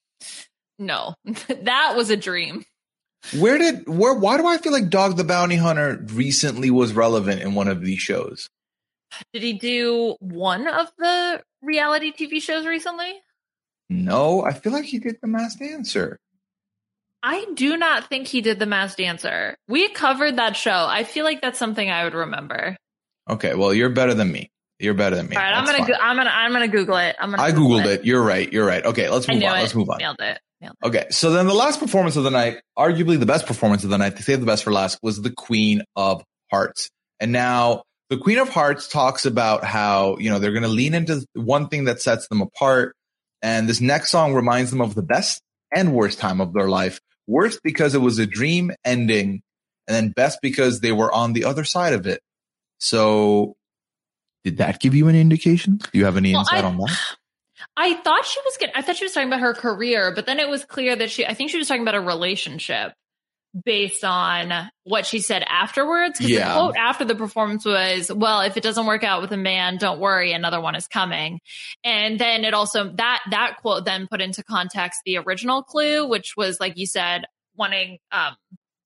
E: No, that was a dream.
D: Where did where? Why do I feel like Dog the Bounty Hunter recently was relevant in one of these shows?
E: Did he do one of the reality T V shows recently?
D: No, I feel like he did the Masked Dancer.
E: I do not think he did the Masked Dancer. We covered that show. I feel like that's something I would remember.
D: Okay, well, you're better than me. You're better than me.
E: All right, I'm
D: That's
E: gonna,
D: fine.
E: go- I'm gonna, I'm gonna Google it. I'm gonna.
D: I
E: Google
D: googled it. You're right. You're right. Okay, let's
E: I
D: move
E: knew
D: on.
E: it.
D: Let's move on.
E: Nailed it. Nailed it.
D: Okay, so then the last performance of the night, arguably the best performance of the night, to save the best for last, was the Queen of Hearts. And now the Queen of Hearts talks about how, you know, they're going to lean into one thing that sets them apart. And this next song reminds them of the best and worst time of their life. Worst because it was a dream ending, and then best because they were on the other side of it. So did that give you an indication? Do you have any
E: Well,
D: insight
E: I-
D: on that?
E: I thought she was gonna, I thought she was talking about her career, but then it was clear that she, I think she was talking about a relationship based on what she said afterwards. Because
D: Yeah.
E: the quote after the performance was, well, if it doesn't work out with a man, don't worry, another one is coming. And then it also, that, that quote then put into context the original clue, which was, like you said, wanting, um,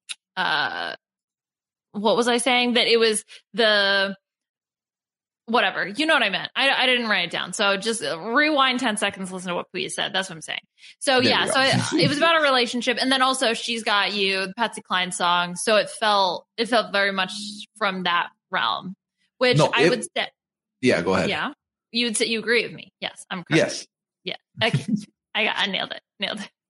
E: uh, what was I saying? That it was the, whatever, you know what I meant. I, I didn't write it down. So just rewind ten seconds, listen to what Pooya said. That's what I'm saying. So
D: There
E: yeah,
D: we
E: so
D: go.
E: it, it was about a relationship. And then also She's Got You, the Patsy Cline song. So it felt, it felt very much from that realm, which
D: No,
E: I
D: it-
E: would say,
D: Yeah, go ahead.
E: yeah, you would say you agree with me. Yes, I'm correct.
D: Yes.
E: Yeah. Okay. I got, I nailed it. Nailed it.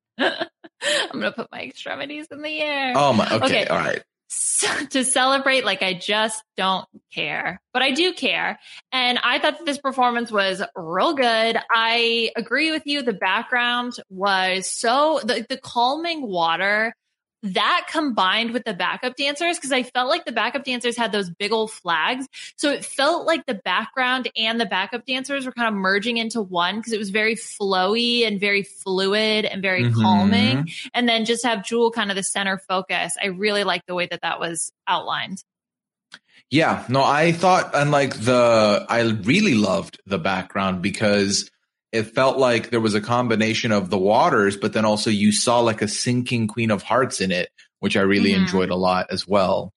E: I'm going to put my extremities in the air.
D: Oh my. Okay.
E: Okay.
D: All right.
E: So, to celebrate like I just don't care, but I do care. And I thought that this performance was real good. I agree with you. The background was so, the, the calming water, that combined with the backup dancers, because I felt like the backup dancers had those big old flags. So it felt like the background and the backup dancers were kind of merging into one, because it was very flowy and very fluid and very
D: Mhm.
E: calming. And then just have Jewel kind of the center focus. I really like the way that that was outlined.
D: Yeah, no, I thought, and like the, I really loved the background because it felt like there was a combination of the waters, but then also you saw like a sinking Queen of Hearts in it, which I really
E: Mhm.
D: enjoyed a lot as well.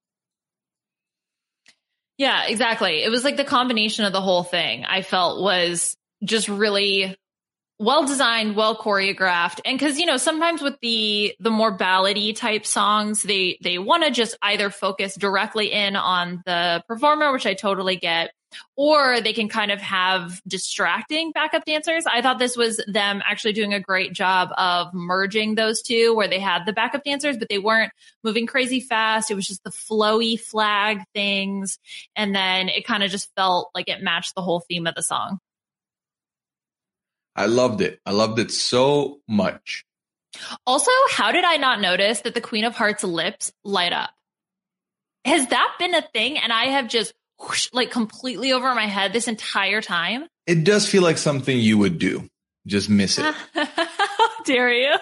E: Yeah, exactly. It was like the combination of the whole thing I felt was just really well designed, well choreographed. And cause you know, sometimes with the, the more ballady type songs, they, they want to just either focus directly in on the performer, which I totally get, or they can kind of have distracting backup dancers. I thought this was them actually doing a great job of merging those two, where they had the backup dancers, but they weren't moving crazy fast. It was just the flowy flag things. And then it kind of just felt like it matched the whole theme of the song.
D: I loved it. I loved it so much.
E: Also, how did I not notice that the Queen of Hearts lips light up? Has that been a thing? And I have just whoosh, like completely over my head this entire time.
D: It does feel like something you would do. Just miss it.
E: How dare you?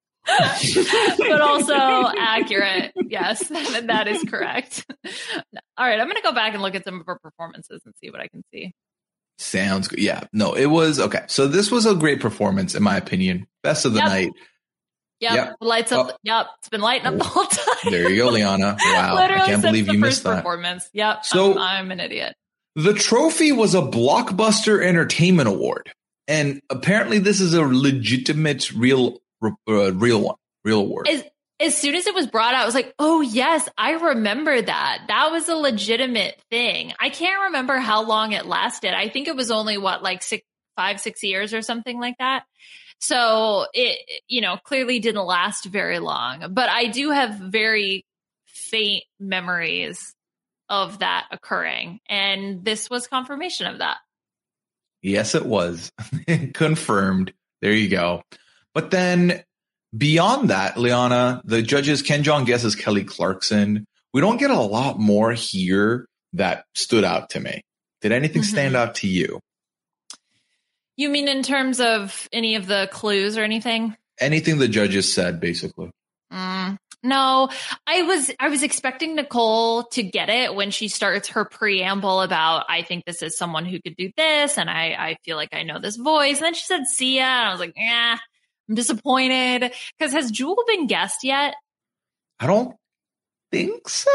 E: But also accurate. Yes, that is correct. All right, I'm going to go back and look at some of her performances and see what I can see.
D: Sounds good. Yeah, no, it was okay. So this was a great performance, in my opinion. Best of the
E: yep.
D: night.
E: Yep.
D: Yep.
E: Lights up.
D: Oh.
E: Yep. It's been lighting up the whole time.
D: There you go, Liana. Wow.
E: Literally
D: I can't believe
E: the
D: you
E: first
D: missed that.
E: Performance. Yep.
D: So
E: I'm, I'm an idiot.
D: The trophy was a Blockbuster Entertainment Award. And apparently this is a legitimate, real, uh, real one, real award.
E: As, as soon as it was brought out, I was like, oh, yes, I remember that. That was a legitimate thing. I can't remember how long it lasted. I think it was only, what, like six, five, six years or something like that. So it, you know, clearly didn't last very long, but I do have very faint memories of that occurring. And this was confirmation of that.
D: Yes, it was. Confirmed. There you go. But then beyond that, Liana, the judges, Ken Jeong guesses Kelly Clarkson. We don't get a lot more here that stood out to me. Did anything mm-hmm. stand out to you?
E: You mean in terms of any of the clues or anything?
D: Anything the judges said, basically.
E: Mm, no, I was I was expecting Nicole to get it when she starts her preamble about, I think this is someone who could do this, and I, I feel like I know this voice. And then she said Sia, and I was like, yeah, I'm disappointed. Because has Jewel been guessed yet?
D: I don't think so.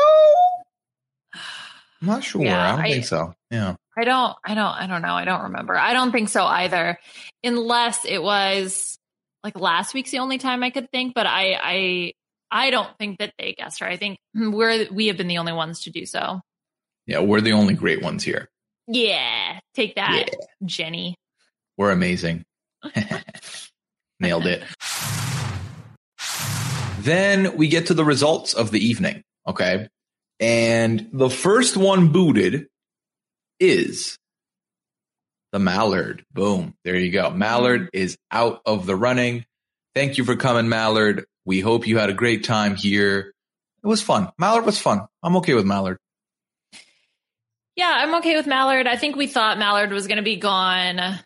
D: I'm not sure.
E: Yeah,
D: I don't
E: I,
D: think so. Yeah.
E: I don't, I don't, I don't know. I don't remember. I don't think so either. Unless it was like last week's the only time I could think, but I, I, I don't think that they guessed her. I think we're, we have been the only ones to do so.
D: Yeah. We're the only great ones here.
E: Yeah. Take that,
D: yeah.
E: Jenny.
D: We're amazing. Nailed it. Then we get to the results of the evening. Okay. And the first one booted is the Mallard. Boom. There you go. Mallard is out of the running. Thank you for coming, Mallard. We hope you had a great time here. It was fun. Mallard was fun. I'm okay with Mallard.
E: Yeah, I'm okay with Mallard. I think we thought Mallard was going to be gone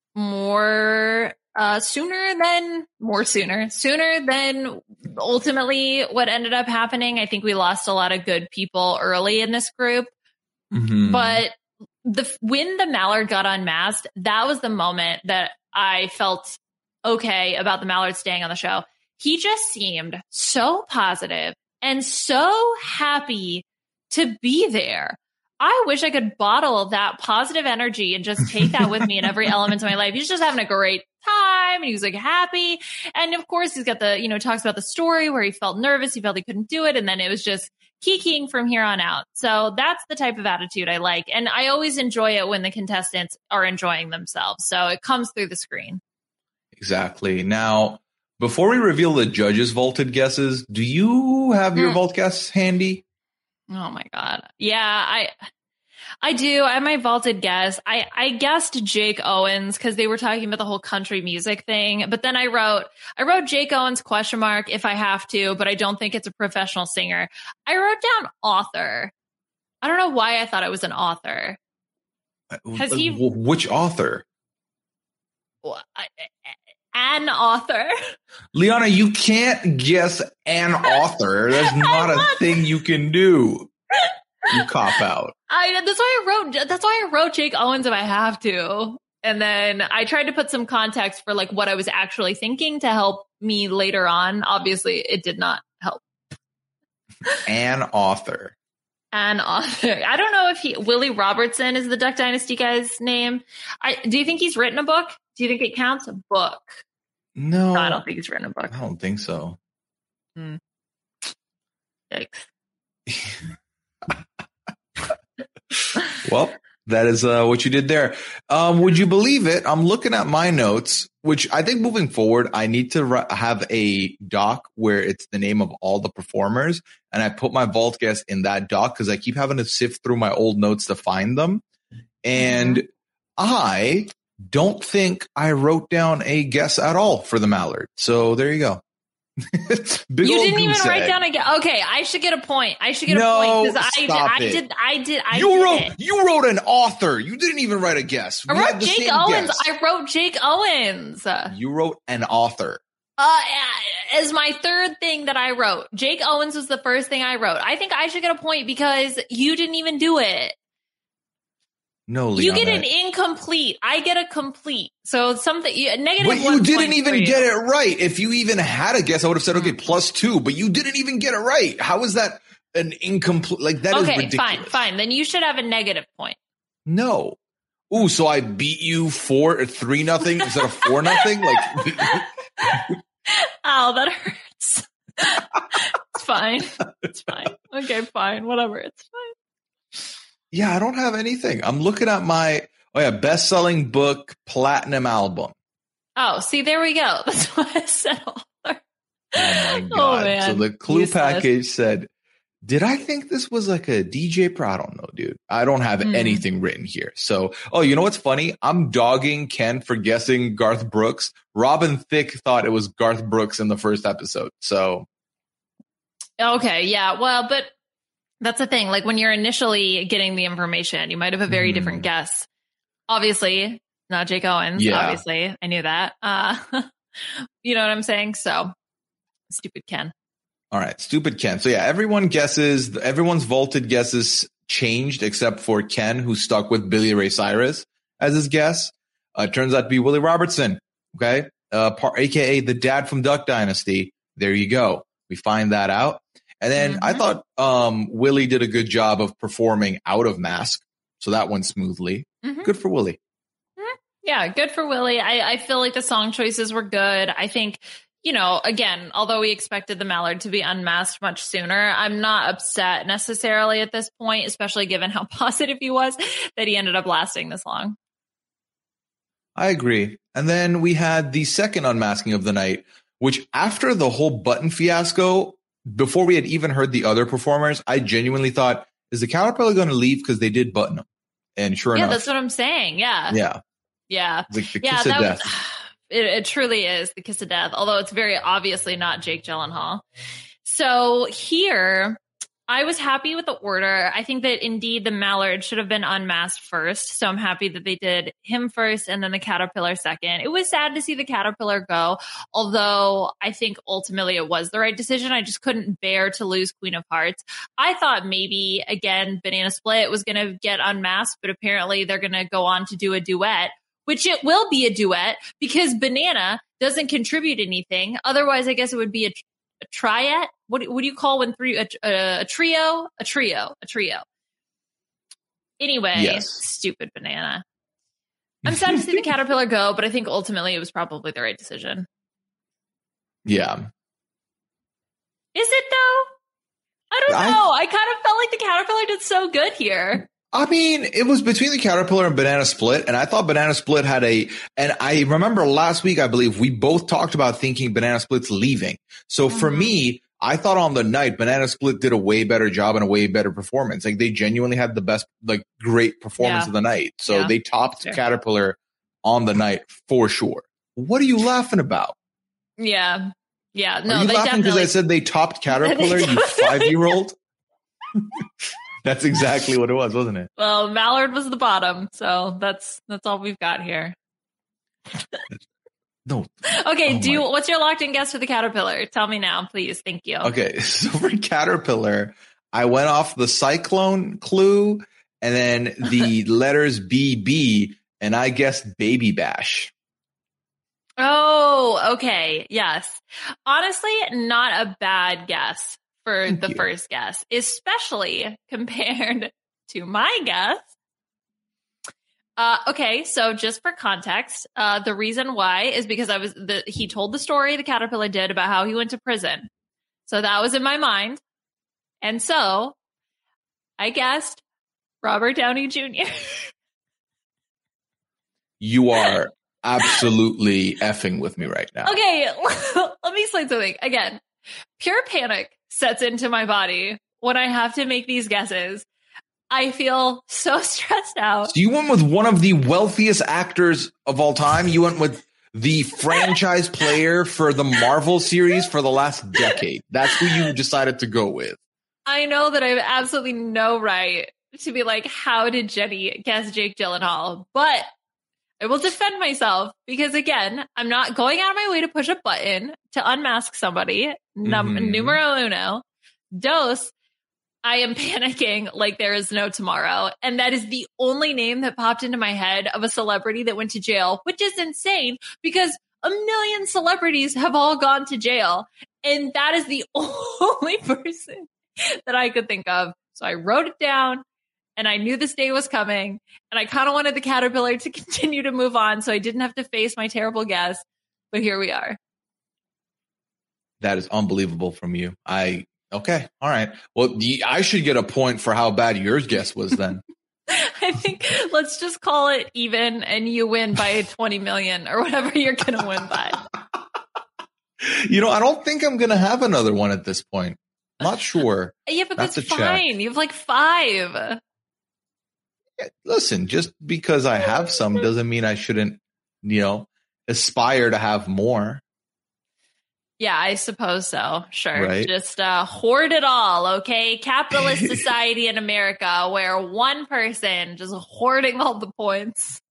E: more uh, sooner than more sooner, sooner than ultimately what ended up happening. I think we lost a lot of good people early in this group,
D: mm-hmm.
E: but the when the Mallard got unmasked, that was the moment that I felt okay about the Mallard staying on the show. He just seemed so positive and so happy to be there. I wish I could bottle that positive energy and just take that with me in every element of my life. He's just having a great time and he was like happy. And of course he's got the, you know, talks about the story where he felt nervous. He felt he couldn't do it. And then it was just kikiing from here on out. So that's the type of attitude I like. And I always enjoy it when the contestants are enjoying themselves. So it comes through the screen.
D: Exactly. Now, before we reveal the judges' vaulted guesses, do you have your mm. vault guess handy?
E: Oh my God. Yeah, I I do. I have my vaulted guess. I, I guessed Jake Owens because they were talking about the whole country music thing. But then I wrote, I wrote Jake Owens question mark if I have to, but I don't think it's a professional singer. I wrote down author. I don't know why I thought it was an author. Has he?
D: Which author?
E: Well, I, an author.
D: Liana, you can't guess an author. That's not a thing you can do. You cop out.
E: I that's why I wrote that's why I wrote Jake Owens if I have to. And then I tried to put some context for like what I was actually thinking to help me later on. Obviously, it did not help.
D: An author.
E: An author. I don't know if he Willie Robertson is the Duck Dynasty guy's name. I do you think he's written a book? Do you think it counts? A book?
D: No,
E: no I don't think he's written a book.
D: I don't think so.
E: Hmm. Yikes.
D: Well, That is uh, what you did there. Um, would you believe it? I'm looking at my notes, which I think moving forward, I need to re- have a doc where it's the name of all the performers. And I put my vault guess in that doc because I keep having to sift through my old notes to find them. And mm-hmm. I don't think I wrote down a guess at all for the Mallard. So there you go.
E: Big you didn't even write down a guess. Okay, I should get a point. I should get
D: no,
E: a point because I,
D: stop
E: I
D: it.
E: did. I did. I
D: you
E: did
D: wrote.
E: it.
D: You wrote an author. You didn't even write a guess.
E: We I wrote Jake Owens. Guess. I wrote Jake Owens.
D: You wrote an author.
E: Uh, as my third thing that I wrote, Jake Owens was the first thing I wrote. I think I should get a point because you didn't even do it.
D: No, Leon,
E: you get an incomplete. I get a complete. So something negative.
D: But you didn't even get it right. If you even had a guess, I would have said, okay, plus two. But you didn't even get it right. How is that an incomplete? Like that
E: okay,
D: is ridiculous.
E: fine, fine. Then you should have a negative point.
D: No. Ooh, so I beat you four, three nothing instead of four nothing. Like,
E: ow, that hurts. It's fine. It's fine. Okay, fine. Whatever. It's fine.
D: Yeah, I don't have anything. I'm looking at my, oh yeah, best-selling book, platinum album.
E: Oh, see, there we go. That's what I said. Oh
D: my God. Oh, man. So the clue
E: Useless.
D: package said, did I think this was like a D J Pro? I don't know, dude. I don't have mm. anything written here. So, oh, you know what's funny? I'm dogging Ken for guessing Garth Brooks. Robin Thicke thought it was Garth Brooks in the first episode. So.
E: Okay, yeah. Well, but that's the thing. Like when you're initially getting the information, you might have a very mm. different guess. Obviously, not Jake Owens. Yeah. Obviously, I knew that. Uh, you know what I'm saying? So, stupid Ken.
D: All right, stupid Ken. So yeah, everyone guesses. Everyone's vaulted guesses changed except for Ken, who stuck with Billy Ray Cyrus as his guess. Uh, it turns out to be Willie Robertson. Okay, uh, par- A K A the dad from Duck Dynasty. There you go. We find that out. And then mm-hmm. I thought um, Willie did a good job of performing out of mask. So that went smoothly. Mm-hmm. Good for Willie.
E: Mm-hmm. Yeah, good for Willie. I, I feel like the song choices were good. I think, you know, again, although we expected the Mallard to be unmasked much sooner, I'm not upset necessarily at this point, especially given how positive he was that he ended up lasting this long.
D: I agree. And then we had the second unmasking of the night, which after the whole button fiasco, before we had even heard the other performers, I genuinely thought, is the Caterpillar going to leave because they did button them? And sure
E: yeah,
D: enough.
E: Yeah, that's what I'm saying. Yeah.
D: Yeah.
E: Yeah.
D: Like the
E: yeah,
D: kiss of
E: that
D: death.
E: Was, it, it truly is the kiss of death, although it's very obviously not Jake Gyllenhaal. So here, I was happy with the order. I think that indeed the Mallard should have been unmasked first. So I'm happy that they did him first and then the Caterpillar second. It was sad to see the Caterpillar go, although I think ultimately it was the right decision. I just couldn't bear to lose Queen of Hearts. I thought maybe, again, Banana Split was going to get unmasked, but apparently they're going to go on to do a duet, which it will be a duet because Banana doesn't contribute anything. Otherwise, I guess it would be a A triad? What, what do you call when three, a, a, a trio? A trio, a trio. Anyway,
D: yes.
E: Stupid Banana. I'm sad to see the Caterpillar go, but I think ultimately it was probably the right decision.
D: Yeah.
E: Is it though? I don't I, know. I kind of felt like the Caterpillar did so good here.
D: I mean, it was between the Caterpillar and Banana Split, and I thought Banana Split had a, and I remember last week, I believe, we both talked about thinking Banana Split's leaving. So mm-hmm. for me, I thought on the night, Banana Split did a way better job and a way better performance. Like, they genuinely had the best, like, great performance
E: yeah.
D: of the night. So
E: yeah.
D: they topped
E: sure.
D: Caterpillar on the night for sure. What are you laughing about?
E: Yeah. Yeah. No,
D: are you
E: they
D: laughing because
E: definitely...
D: I said they topped Caterpillar, you five-year-old? That's exactly what it was, wasn't it?
E: Well, Mallard was the bottom, so that's that's all we've got here.
D: No.
E: Okay,
D: oh
E: do you, what's your locked in guess for the Caterpillar? Tell me now, please. Thank you.
D: Okay, so for Caterpillar, I went off the cyclone clue and then the letters B B, and I guessed Baby Bash.
E: Oh, okay. Yes. Honestly, not a bad guess for Thank the you. first guess, especially compared to my guess. Uh, okay, so just for context, uh, the reason why is because I was the he told the story the Caterpillar did about how he went to prison. So that was in my mind. And so I guessed Robert Downey Junior
D: you are absolutely effing with me right now.
E: Okay, let me explain something. Again, pure panic sets into my body when I have to make these guesses. I feel so stressed out.
D: So you went with one of the wealthiest actors of all time. You went with the franchise player for the Marvel series for the last decade. That's who you decided to go with.
E: I know that I have absolutely no right to be like, how did Jenny guess Jake Gyllenhaal? But I will defend myself because, again, I'm not going out of my way to push a button to unmask somebody. Num- mm-hmm. Numero uno. Dos, I am panicking like there is no tomorrow. And that is the only name that popped into my head of a celebrity that went to jail, which is insane because a million celebrities have all gone to jail. And that is the only person that I could think of. So I wrote it down and I knew this day was coming and I kind of wanted the caterpillar to continue to move on so I didn't have to face my terrible guess. But here we are.
D: That is unbelievable from you. I, okay. All right. Well, I should get a point for how bad your guess was then.
E: I think let's just call it even and you win by twenty million or whatever you're going to win by.
D: You know, I don't think I'm going to have another one at this point. Not sure.
E: Yeah, but that's, that's fine.
D: Check.
E: You have like five.
D: Yeah, listen, just because I have some doesn't mean I shouldn't, you know, aspire to have more.
E: Yeah, I suppose so. Sure.
D: Right?
E: Just uh, hoard it all, okay? Capitalist society in America where one person just hoarding all the points.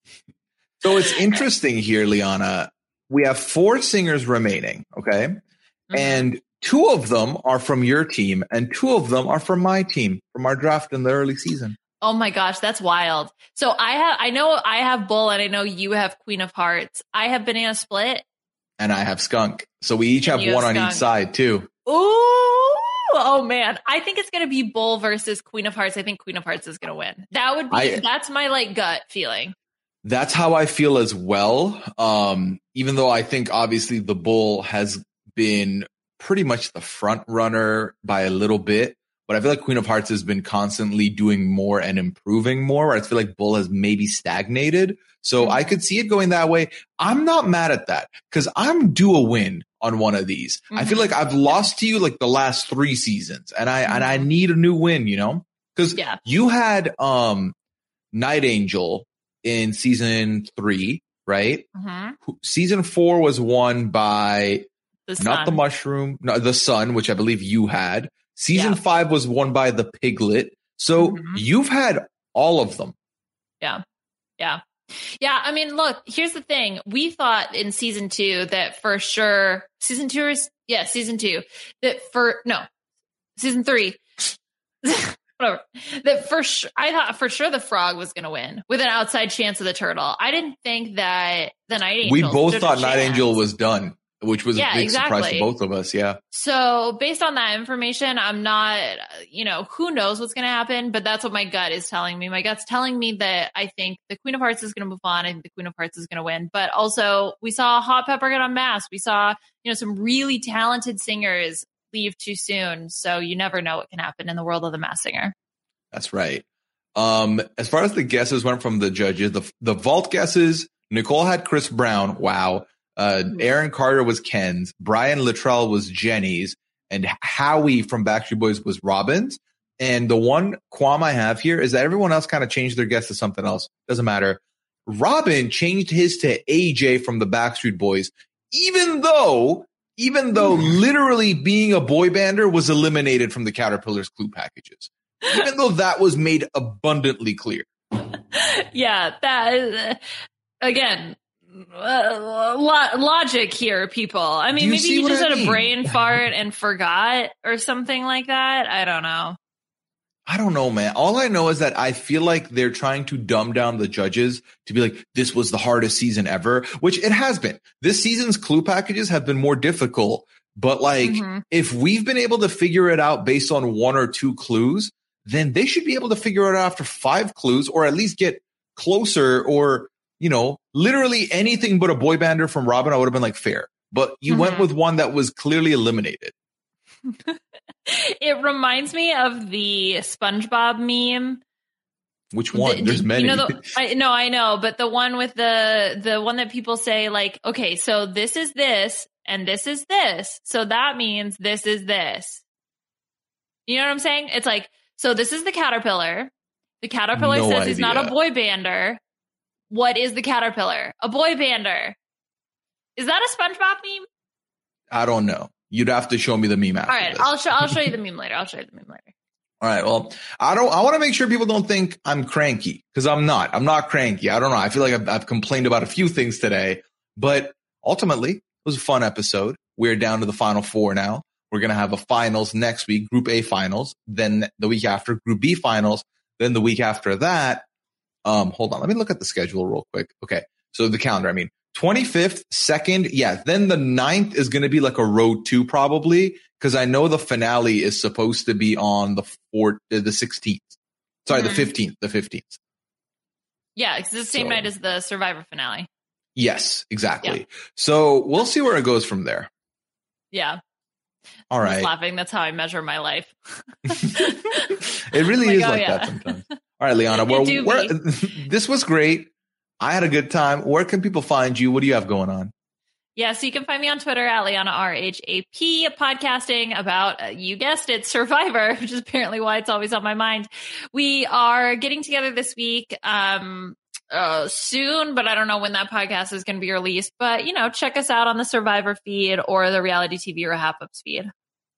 D: So it's interesting here, Liana. We have four singers remaining, okay? Mm-hmm. And two of them are from your team, and two of them are from my team, from our draft in the early season.
E: Oh my gosh, that's wild. So I have, I know I have Bull, and I know you have Queen of Hearts. I have Banana Split.
D: And I have Skunk. So we each have one on each side, too.
E: Ooh, oh man. I think it's going to be Bull versus Queen of Hearts. I think Queen of Hearts is going to win. That would be, I, that's my like gut feeling.
D: That's how I feel as well. Um, even though I think obviously the Bull has been pretty much the front runner by a little bit, but I feel like Queen of Hearts has been constantly doing more and improving more. I feel like Bull has maybe stagnated. So mm-hmm. I could see it going that way. I'm not mad at that because I'm due a win on one of these. Mm-hmm. I feel like I've lost to you like the last three seasons and I, mm-hmm. and I need a new win, you know, because
E: yeah.
D: you had, um, Night Angel in season three, right?
E: Mm-hmm.
D: Season four was won by
E: the
D: not the mushroom, no, the sun, which I believe you had. Season yeah. five was won by the piglet. So mm-hmm. you've had all of them.
E: Yeah. Yeah. Yeah. I mean, look, here's the thing. We thought in season two that for sure, season two is, yeah, season two, that for, no, season three, whatever, that for sure, I thought for sure the frog was going to win with an outside chance of the turtle. I didn't think that the Night Angel.
D: We both thought Night Angel was done. Which was
E: yeah,
D: a big
E: exactly.
D: surprise to both of us. Yeah.
E: So based on that information, I'm not, you know, who knows what's going to happen, but that's what my gut is telling me. My gut's telling me that I think the Queen of Hearts is going to move on. I think the Queen of Hearts is going to win, but also we saw Hot Pepper get unmasked. We saw, you know, some really talented singers leave too soon. So you never know what can happen in the world of the Masked Singer.
D: That's right. Um, as far as the guesses went from the judges, the, the vault guesses, Nicole had Chris Brown. Wow. Uh, Aaron Carter was Ken's, Brian Littrell was Jenny's, and Howie from Backstreet Boys was Robin's. And the one qualm I have here is that everyone else kind of changed their guess to something else. Doesn't matter. Robin changed his to A J from the Backstreet Boys, even though, even though literally being a boy bander was eliminated from the Caterpillar's clue packages, even though that was made abundantly clear.
E: Yeah, that is, again, Uh, lo- logic here, people. I mean, maybe he just I had mean? a brain fart and forgot or something like that. I don't know.
D: I don't know, man. All I know is that I feel like they're trying to dumb down the judges to be like, this was the hardest season ever, which it has been. This season's clue packages have been more difficult, but like, mm-hmm. if we've been able to figure it out based on one or two clues, then they should be able to figure it out after five clues or at least get closer or, you know, literally anything but a boy bander from Robin, I would have been like, fair. But you mm-hmm. went with one that was clearly eliminated.
E: It reminds me of the SpongeBob meme
D: Which one?
E: The,
D: There's many.
E: You know the, I, no, I know, but the one with the the one that people say like, okay, so this is this and this is this, so that means this is this. You know what I'm saying? It's like, so this is the caterpillar. The caterpillar
D: No
E: says he's
D: idea.
E: not a boy bander. What is the caterpillar? A boy bander. Is that a SpongeBob meme?
D: I don't know. You'd have to show me the meme after
E: All right,
D: this.
E: I'll show I'll show you the meme later. I'll show you the meme later.
D: All right. Well, I don't, I want to make sure people don't think I'm cranky because I'm not. I'm not cranky. I don't know. I feel like I've, I've complained about a few things today, but ultimately it was a fun episode. We're down to the final four now. We're going to have a finals next week, Group A finals, then the week after Group B finals, then the week after that. Um, hold on. Let me look at the schedule real quick. Okay. So the calendar, I mean, twenty-fifth, second. Yeah. Then the ninth is going to be like a road two probably. Cause I know the finale is supposed to be on the fourth, the sixteenth. Sorry, mm-hmm. the fifteenth, the fifteenth.
E: Yeah. It's the same
D: So,
E: night as the Survivor finale.
D: Yes, exactly.
E: Yeah.
D: So we'll see where it goes from there.
E: Yeah.
D: All
E: I'm
D: right.
E: just laughing. That's how I measure my life.
D: It really
E: Like,
D: is
E: oh,
D: like
E: yeah.
D: that sometimes. All right, Liana. Well,
E: do
D: where, this was great. I had a good time. Where can people find you? What do you have going on?
E: Yeah, so you can find me on Twitter at Liana R H A P, podcasting about, uh, you guessed it, Survivor, which is apparently why it's always on my mind. We are getting together this week um, uh, soon, but I don't know when that podcast is going to be released. But, you know, check us out on the Survivor feed or the Reality T V or Wrap-Ups feed.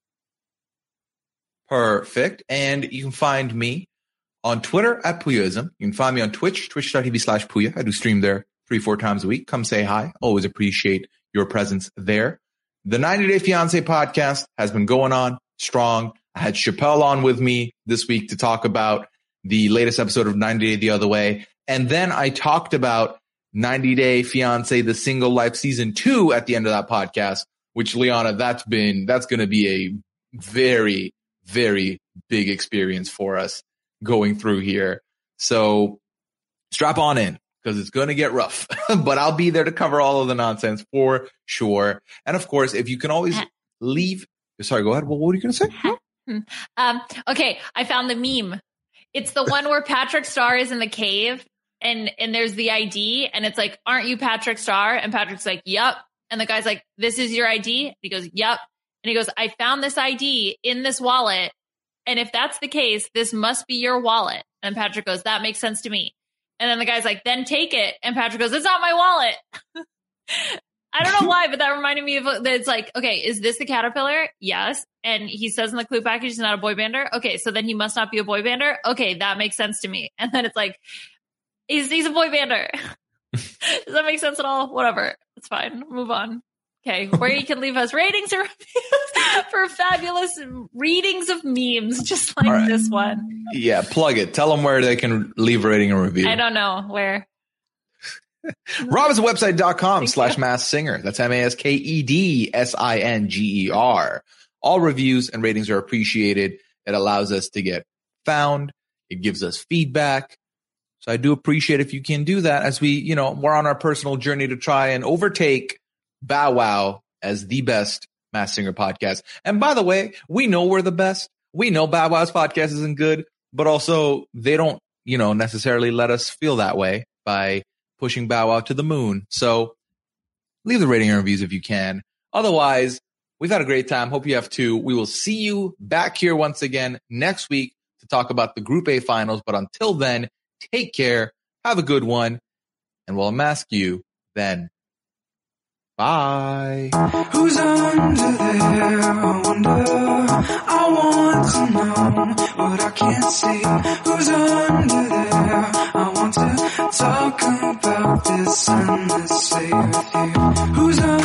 D: Perfect. And you can find me on Twitter at Puyoism. You can find me on Twitch, twitch.tv slash Puya. I do stream there three, four times a week. Come say hi. Always appreciate your presence there. The ninety Day Fiancé podcast has been going on strong. I had Chappelle on with me this week to talk about the latest episode of ninety Day the Other Way. And then I talked about ninety Day Fiancé, the Single Life season two at the end of that podcast, which Liana, that's been, that's going to be a very, very big experience for us going through here. So strap on in, because it's going to get rough, but I'll be there to cover all of the nonsense for sure. And of course, if you can always leave, sorry, go ahead. Well, what were you going to say?
E: Um, okay. I found the meme. It's the one where Patrick Star is in the cave and, and there's the I D and it's like, aren't you Patrick Star? And Patrick's like, yep. And the guy's like, this is your I D. And he goes, yep. And he goes, I found this I D in this wallet. And if that's the case, this must be your wallet. And Patrick goes, that makes sense to me. And then the guy's like, then take it. And Patrick goes, it's not my wallet. I don't know why, but that reminded me of that. It's like, okay, is this the caterpillar? Yes. And he says in the clue package, he's not a boy bander. Okay. So then he must not be a boy bander. Okay. That makes sense to me. And then it's like, he's, he's a boy bander. Does that make sense at all? Whatever. It's fine. Move on. Okay. Where you can leave us ratings or reviews for fabulous readings of memes, just like right. this one.
D: Yeah. Plug it. Tell them where they can leave a rating or review.
E: I don't know where.
D: Robinson Website dot com slash Masked Singer. That's M A S K E D S I N G E R. All reviews and ratings are appreciated. It allows us to get found. It gives us feedback. So I do appreciate if you can do that as we, you know, we're on our personal journey to try and overtake Bow Wow as the best Masked Singer podcast. And by the way, we know we're the best. We know Bow Wow's podcast isn't good, but also they don't, you know, necessarily let us feel that way by pushing Bow Wow to the moon. So leave the rating and reviews if you can. Otherwise, we've had a great time. Hope you have too. We will see you back here once again next week to talk about the Group A finals. But until then, take care. Have a good one. And we'll unmask you then. Bye.
C: Who's under there? I wonder. I want to know what I can't see. Who's under there? I want to talk about this endlessly with you. Who's under